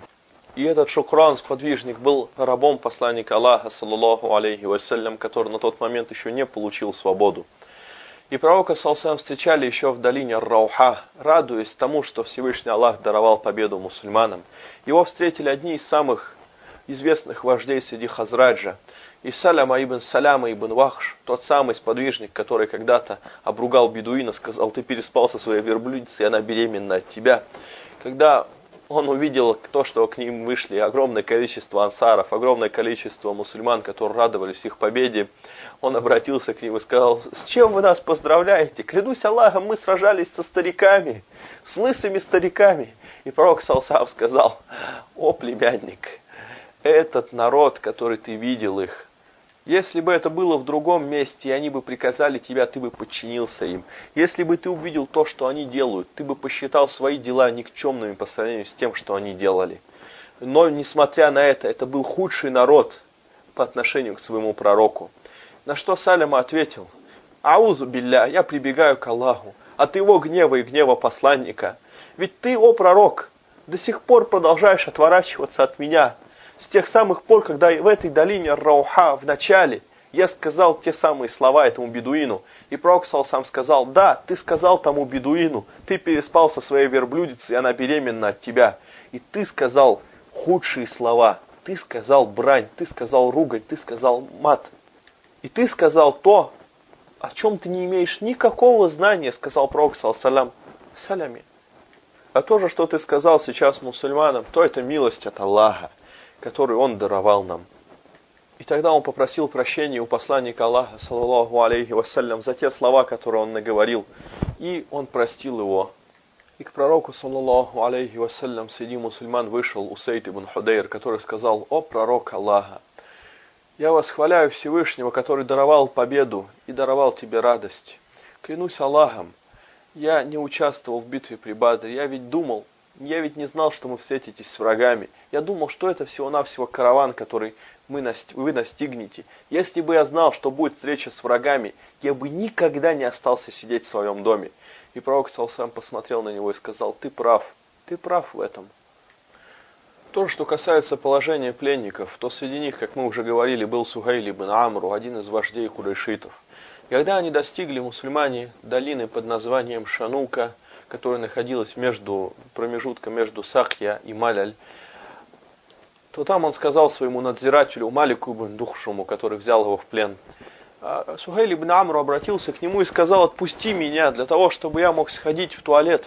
И этот Шукран, сподвижник, был рабом посланника Аллаха, саллаллаху алейхи вассалям, который на тот момент еще не получил свободу. И пророка саллаллаху встречали еще в долине Рауха, радуясь тому, что Всевышний Аллах даровал победу мусульманам. Его встретили одни из самых известных вождей среди Хазраджа. И Саляма ибн Вахш, тот самый сподвижник, который когда-то обругал бедуина, сказал: ты переспал со своей верблюдицей, и она беременна от тебя. Когда он увидел то, что к ним вышли огромное количество ансаров, огромное количество мусульман, которые радовались их победе, он обратился к ним и сказал: с чем вы нас поздравляете? Клянусь Аллахом, мы сражались со стариками, с лысыми стариками. И пророк саллаллаху сказал: о, племянник, этот народ, который ты видел их, если бы это было в другом месте, и они бы приказали тебя, ты бы подчинился им. Если бы ты увидел то, что они делают, ты бы посчитал свои дела никчемными по сравнению с тем, что они делали. Но, несмотря на это был худший народ по отношению к своему пророку. На что Саляма ответил: аузу билля, я прибегаю к Аллаху от его гнева и гнева посланника. Ведь ты, о пророк, до сих пор продолжаешь отворачиваться от меня. С тех самых пор, когда в этой долине Рауха в начале я сказал те самые слова этому бедуину. И пророк саллаллаху сказал: да, ты сказал тому бедуину, ты переспал со своей верблюдицей, и она беременна от тебя. И ты сказал худшие слова, ты сказал брань, ты сказал ругань, ты сказал мат. И ты сказал то, о чем ты не имеешь никакого знания, сказал пророк саллаллаху салями. А то же, что ты сказал сейчас мусульманам, то это милость от Аллаха, который Он даровал нам. И тогда он попросил прощения у посланника Аллаха, саллаллаху алейхи вассалям, за те слова, которые он наговорил. И он простил его. И к пророку, саллаллаху алейхи вассалям, среди мусульман вышел Усейд ибн Худейр, который сказал: о пророк Аллаха, я восхваляю Всевышнего, который даровал победу и даровал тебе радость. Клянусь Аллахом, я не участвовал в битве при Бадре, я ведь не знал, что вы встретитесь с врагами. Я думал, что это всего-навсего караван, который вы настигнете. Если бы я знал, что будет встреча с врагами, я бы никогда не остался сидеть в своем доме. И пророк саллаллаху посмотрел на него и сказал: ты прав в этом. То, что касается положения пленников, то среди них, как мы уже говорили, был Сухаиль ибн Амру, один из вождей курайшитов. Когда они достигли, мусульмане, долины под названием Шанука, которая находилась промежутком между Сахья и Маляль, то там он сказал своему надзирателю Малику ибн Духшуму, который взял его в плен. Сухаиль ибн Амру обратился к нему и сказал: отпусти меня для того, чтобы я мог сходить в туалет.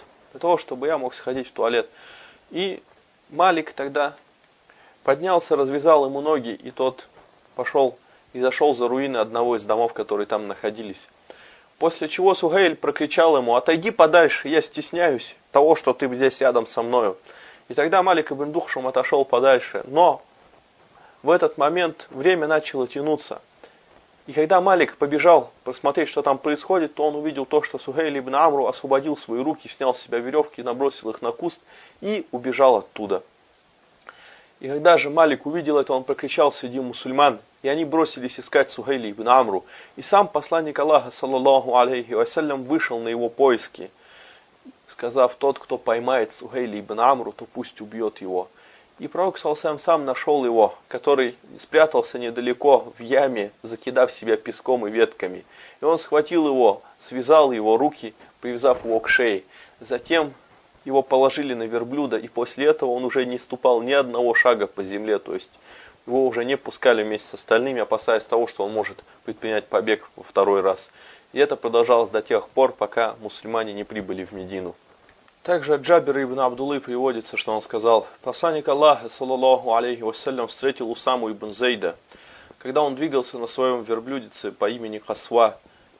И Малик тогда поднялся, развязал ему ноги, и тот пошел и зашел за руины одного из домов, которые там находились. После чего Сухаиль прокричал ему: отойди подальше, я стесняюсь того, что ты здесь рядом со мною. И тогда Малик ибн Духшум отошел подальше. Но в этот момент время начало тянуться. И когда Малик побежал посмотреть, что там происходит, то он увидел то, что Сухаиль ибн Амру освободил свои руки, снял с себя веревки, набросил их на куст и убежал оттуда. И когда же Малик увидел это, он прокричал среди мусульман, и они бросились искать Сухайля ибн Амру. И сам посланник Аллаха, саллаллаху алейхи вассалям, вышел на его поиски, сказав: тот, кто поймает Сухайля ибн Амру, то пусть убьет его. И пророк саллаллаху сам нашел его, который спрятался недалеко в яме, закидав себя песком и ветками. И он схватил его, связал его руки, привязав его к шее. Затем его положили на верблюда, и после этого он уже не ступал ни одного шага по земле, то есть его уже не пускали вместе с остальными, опасаясь того, что он может предпринять побег во второй раз. И это продолжалось до тех пор, пока мусульмане не прибыли в Медину. Также от Джабира ибн Абдуллы приводится, что он сказал: посланник Аллаха, саллаллаху алейхи вассалям, встретил Усаму ибн Зейда, когда он двигался на своем верблюдице по имени Хасва,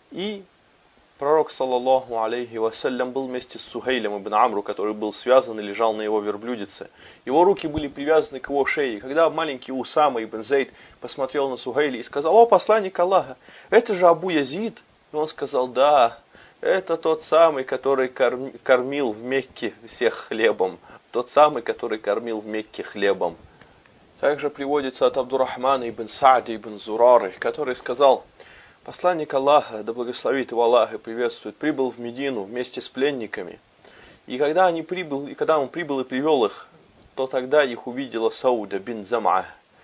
И пророк, саллаллаху алейхи вассалям, был вместе с Сухейлем ибн Амру, который был связан и лежал на его верблюдице. Его руки были привязаны к его шее. И когда маленький Усама ибн Зейд посмотрел на Сухейля и сказал: «О, посланник Аллаха, это же Абу Язид!» И он сказал: «Да, это тот самый, который кормил в Мекке всех хлебом. Тот самый, который кормил в Мекке хлебом». Также приводится от Абдуррахмана ибн Саади ибн Зурары, который сказал: посланник Аллаха, да благословит его Аллах и приветствует, прибыл в Медину вместе с пленниками. И когда он прибыл и привел их, то тогда их увидела Сауда бин Зам'а,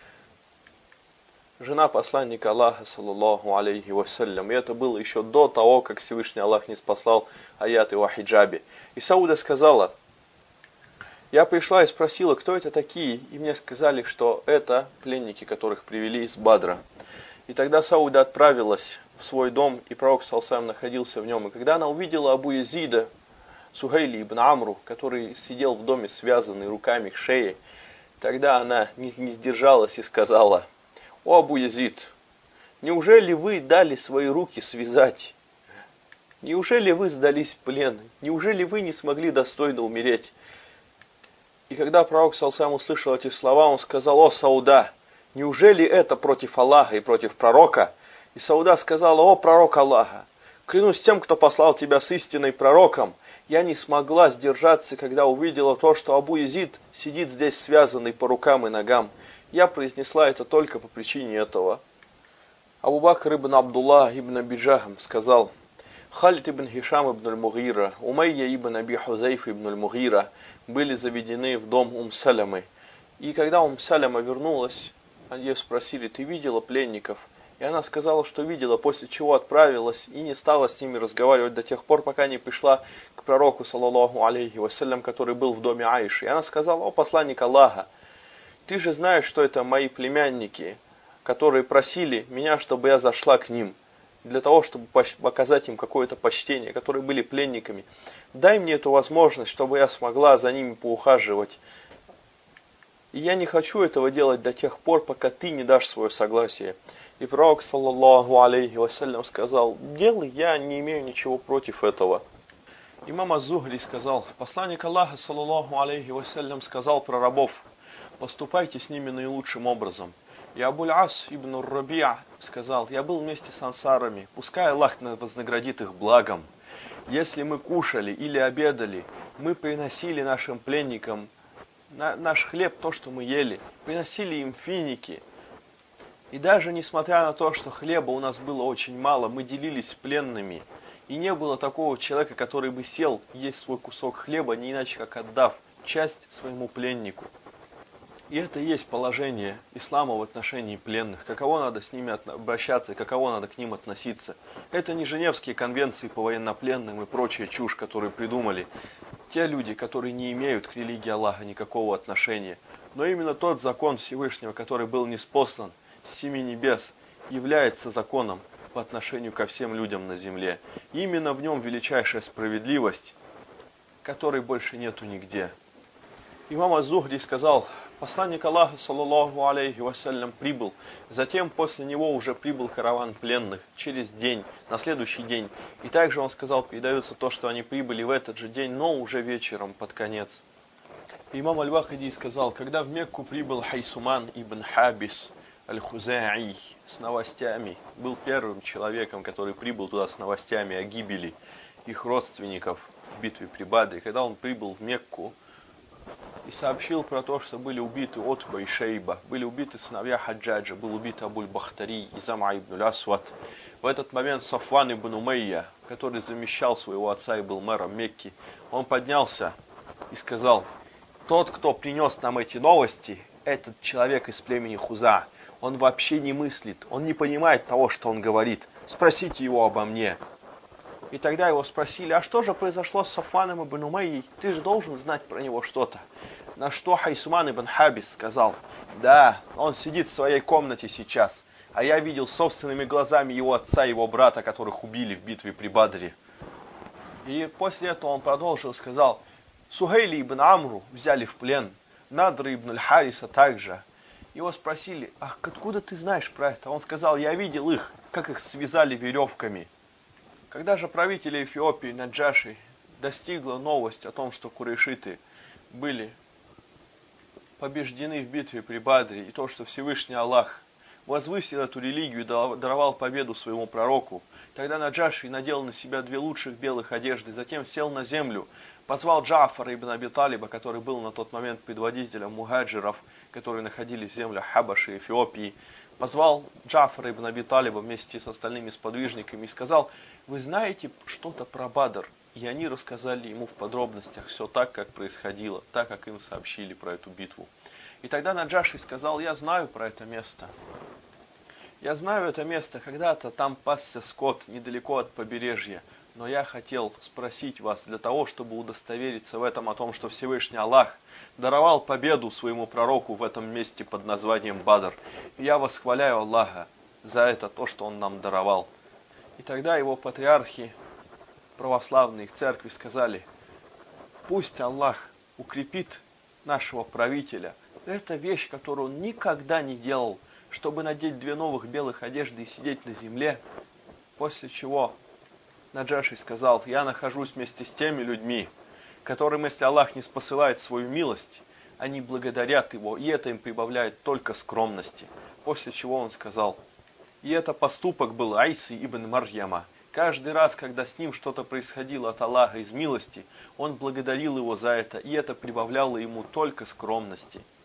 жена посланника Аллаха, саллаллаху алейхи вассалям. И это было еще до того, как Всевышний Аллах не спаслал аяты о хиджабе. И Сауда сказала: я пришла и спросила, кто это такие, и мне сказали, что это пленники, которых привели из Бадра. И тогда Сауда отправилась в свой дом, и пророк саллаллаху находился в нем. И когда она увидела Абу Язида, Сухейли ибн Амру, который сидел в доме, связанный руками к шее, тогда она не сдержалась и сказала: «О, Абу Язид, неужели вы дали свои руки связать? Неужели вы сдались в плен? Неужели вы не смогли достойно умереть?» И когда пророк саллаллаху услышал эти слова, он сказал: «О, Сауда, неужели это против Аллаха и против пророка?» И Сауда сказала: «О, пророк Аллаха, клянусь тем, кто послал тебя с истинной пророком, я не смогла сдержаться, когда увидела то, что Абу Язид сидит здесь связанный по рукам и ногам. Я произнесла это только по причине этого». Абу Бакр ибн Абдуллах ибн Аби Джахм сказал: Халид ибн Хишам ибн аль-Мугира, Умайя ибн Аби Хузайф ибн аль-Мугира были заведены в дом Салямы. И когда Саляма вернулась, ее спросили: ты видела пленников? И она сказала, что видела, после чего отправилась и не стала с ними разговаривать до тех пор, пока не пришла к пророку, саллаллаху алейхи вассалям, который был в доме Аиши. И она сказала: о, посланник Аллаха, ты же знаешь, что это мои племянники, которые просили меня, чтобы я зашла к ним, для того, чтобы показать им какое-то почтение, которые были пленниками. Дай мне эту возможность, чтобы я смогла за ними поухаживать. И я не хочу этого делать до тех пор, пока ты не дашь свое согласие. И пророк, саллаллаху алейхи вассалям, сказал: делай, я не имею ничего против этого. Имам аз-Зухри сказал: посланник Аллаха, саллаллаху алейхи вассалям, сказал про рабов: поступайте с ними наилучшим образом. И Абуль-Ас ибн Раби'а сказал: я был вместе с ансарами, пускай Аллах вознаградит их благом. Если мы кушали или обедали, мы приносили нашим пленникам наш хлеб, то, что мы ели, приносили им финики. И даже несмотря на то, что хлеба у нас было очень мало, мы делились с пленными. И не было такого человека, который бы сел есть свой кусок хлеба, не иначе как отдав часть своему пленнику. И это и есть положение ислама в отношении пленных. Каково надо с ними обращаться, каково надо к ним относиться. Это не Женевские конвенции по военнопленным и прочая чушь, которые придумали те люди, которые не имеют к религии Аллаха никакого отношения. Но именно тот закон Всевышнего, который был ниспослан с семи небес, является законом по отношению ко всем людям на земле. И именно в нем величайшая справедливость, которой больше нету нигде. Имам аз-Зухри сказал: посланник Аллаха, саллаллаху алейхи вассалям, прибыл. Затем после него уже прибыл караван пленных через день, на следующий день. И также он сказал, передается то, что они прибыли в этот же день, но уже вечером, под конец. Имам аль-Вахиди сказал: когда в Мекку прибыл Хайсуман ибн Хабис аль-Хуза'i с новостями, был первым человеком, который прибыл туда с новостями о гибели их родственников в битве при Бадре. Когда он прибыл в Мекку и сообщил про то, что были убиты Утба и Шейба, были убиты сыновья Хаджаджа, был убит Абуль-Бахтари и Зам'а ибн аль-Асвад. В этот момент Сафван ибн Умейя, который замещал своего отца и был мэром Мекки, он поднялся и сказал: тот, кто принес нам эти новости, этот человек из племени Хуза, он вообще не мыслит, он не понимает того, что он говорит. Спросите его обо мне. И тогда его спросили: а что же произошло с Сафваном ибн Умейей? Ты же должен знать про него что-то. На что Хайсуман ибн Хабис сказал: да, он сидит в своей комнате сейчас, а я видел собственными глазами его отца и его брата, которых убили в битве при Бадре. И после этого он продолжил, сказал: Сухейли ибн Амру взяли в плен, Надр ибн аль-Хариса также. Его спросили: ах, откуда ты знаешь про это? Он сказал: я видел их, как их связали веревками. Когда же правители Эфиопии Наджаши достигла новость о том, что курайшиты были побеждены в битве при Бадре, и то, что Всевышний Аллах возвысил эту религию и даровал победу своему пророку, тогда Наджаши надел на себя 2 лучших белых одежды, затем сел на землю, позвал Джафара ибн Аби Талиба, который был на тот момент предводителем мухаджиров, которые находились в землях Хабаши, Эфиопии, позвал Джафара ибн Аби Талиба вместе с остальными сподвижниками и сказал: вы знаете что-то про Бадр? И они рассказали ему в подробностях все так, как происходило, так, как им сообщили про эту битву. И тогда Наджаши сказал: я знаю про это место. Я знаю это место, когда-то там пасся скот недалеко от побережья, но я хотел спросить вас для того, чтобы удостовериться в этом, о том, что Всевышний Аллах даровал победу своему пророку в этом месте под названием Бадр. И я восхваляю Аллаха за это, то, что Он нам даровал. И тогда его патриархи православные церкви сказали: пусть Аллах укрепит нашего правителя. Это вещь, которую он никогда не делал, чтобы надеть 2 новых белых одежды и сидеть на земле. После чего Наджаши сказал: я нахожусь вместе с теми людьми, которым, если Аллах не спосылает свою милость, они благодарят Его, и это им прибавляет только скромности. После чего он сказал: и это поступок был Айсы ибн Марьяма. Каждый раз, когда с ним что-то происходило от Аллаха из милости, он благодарил его за это, и это прибавляло ему только скромности.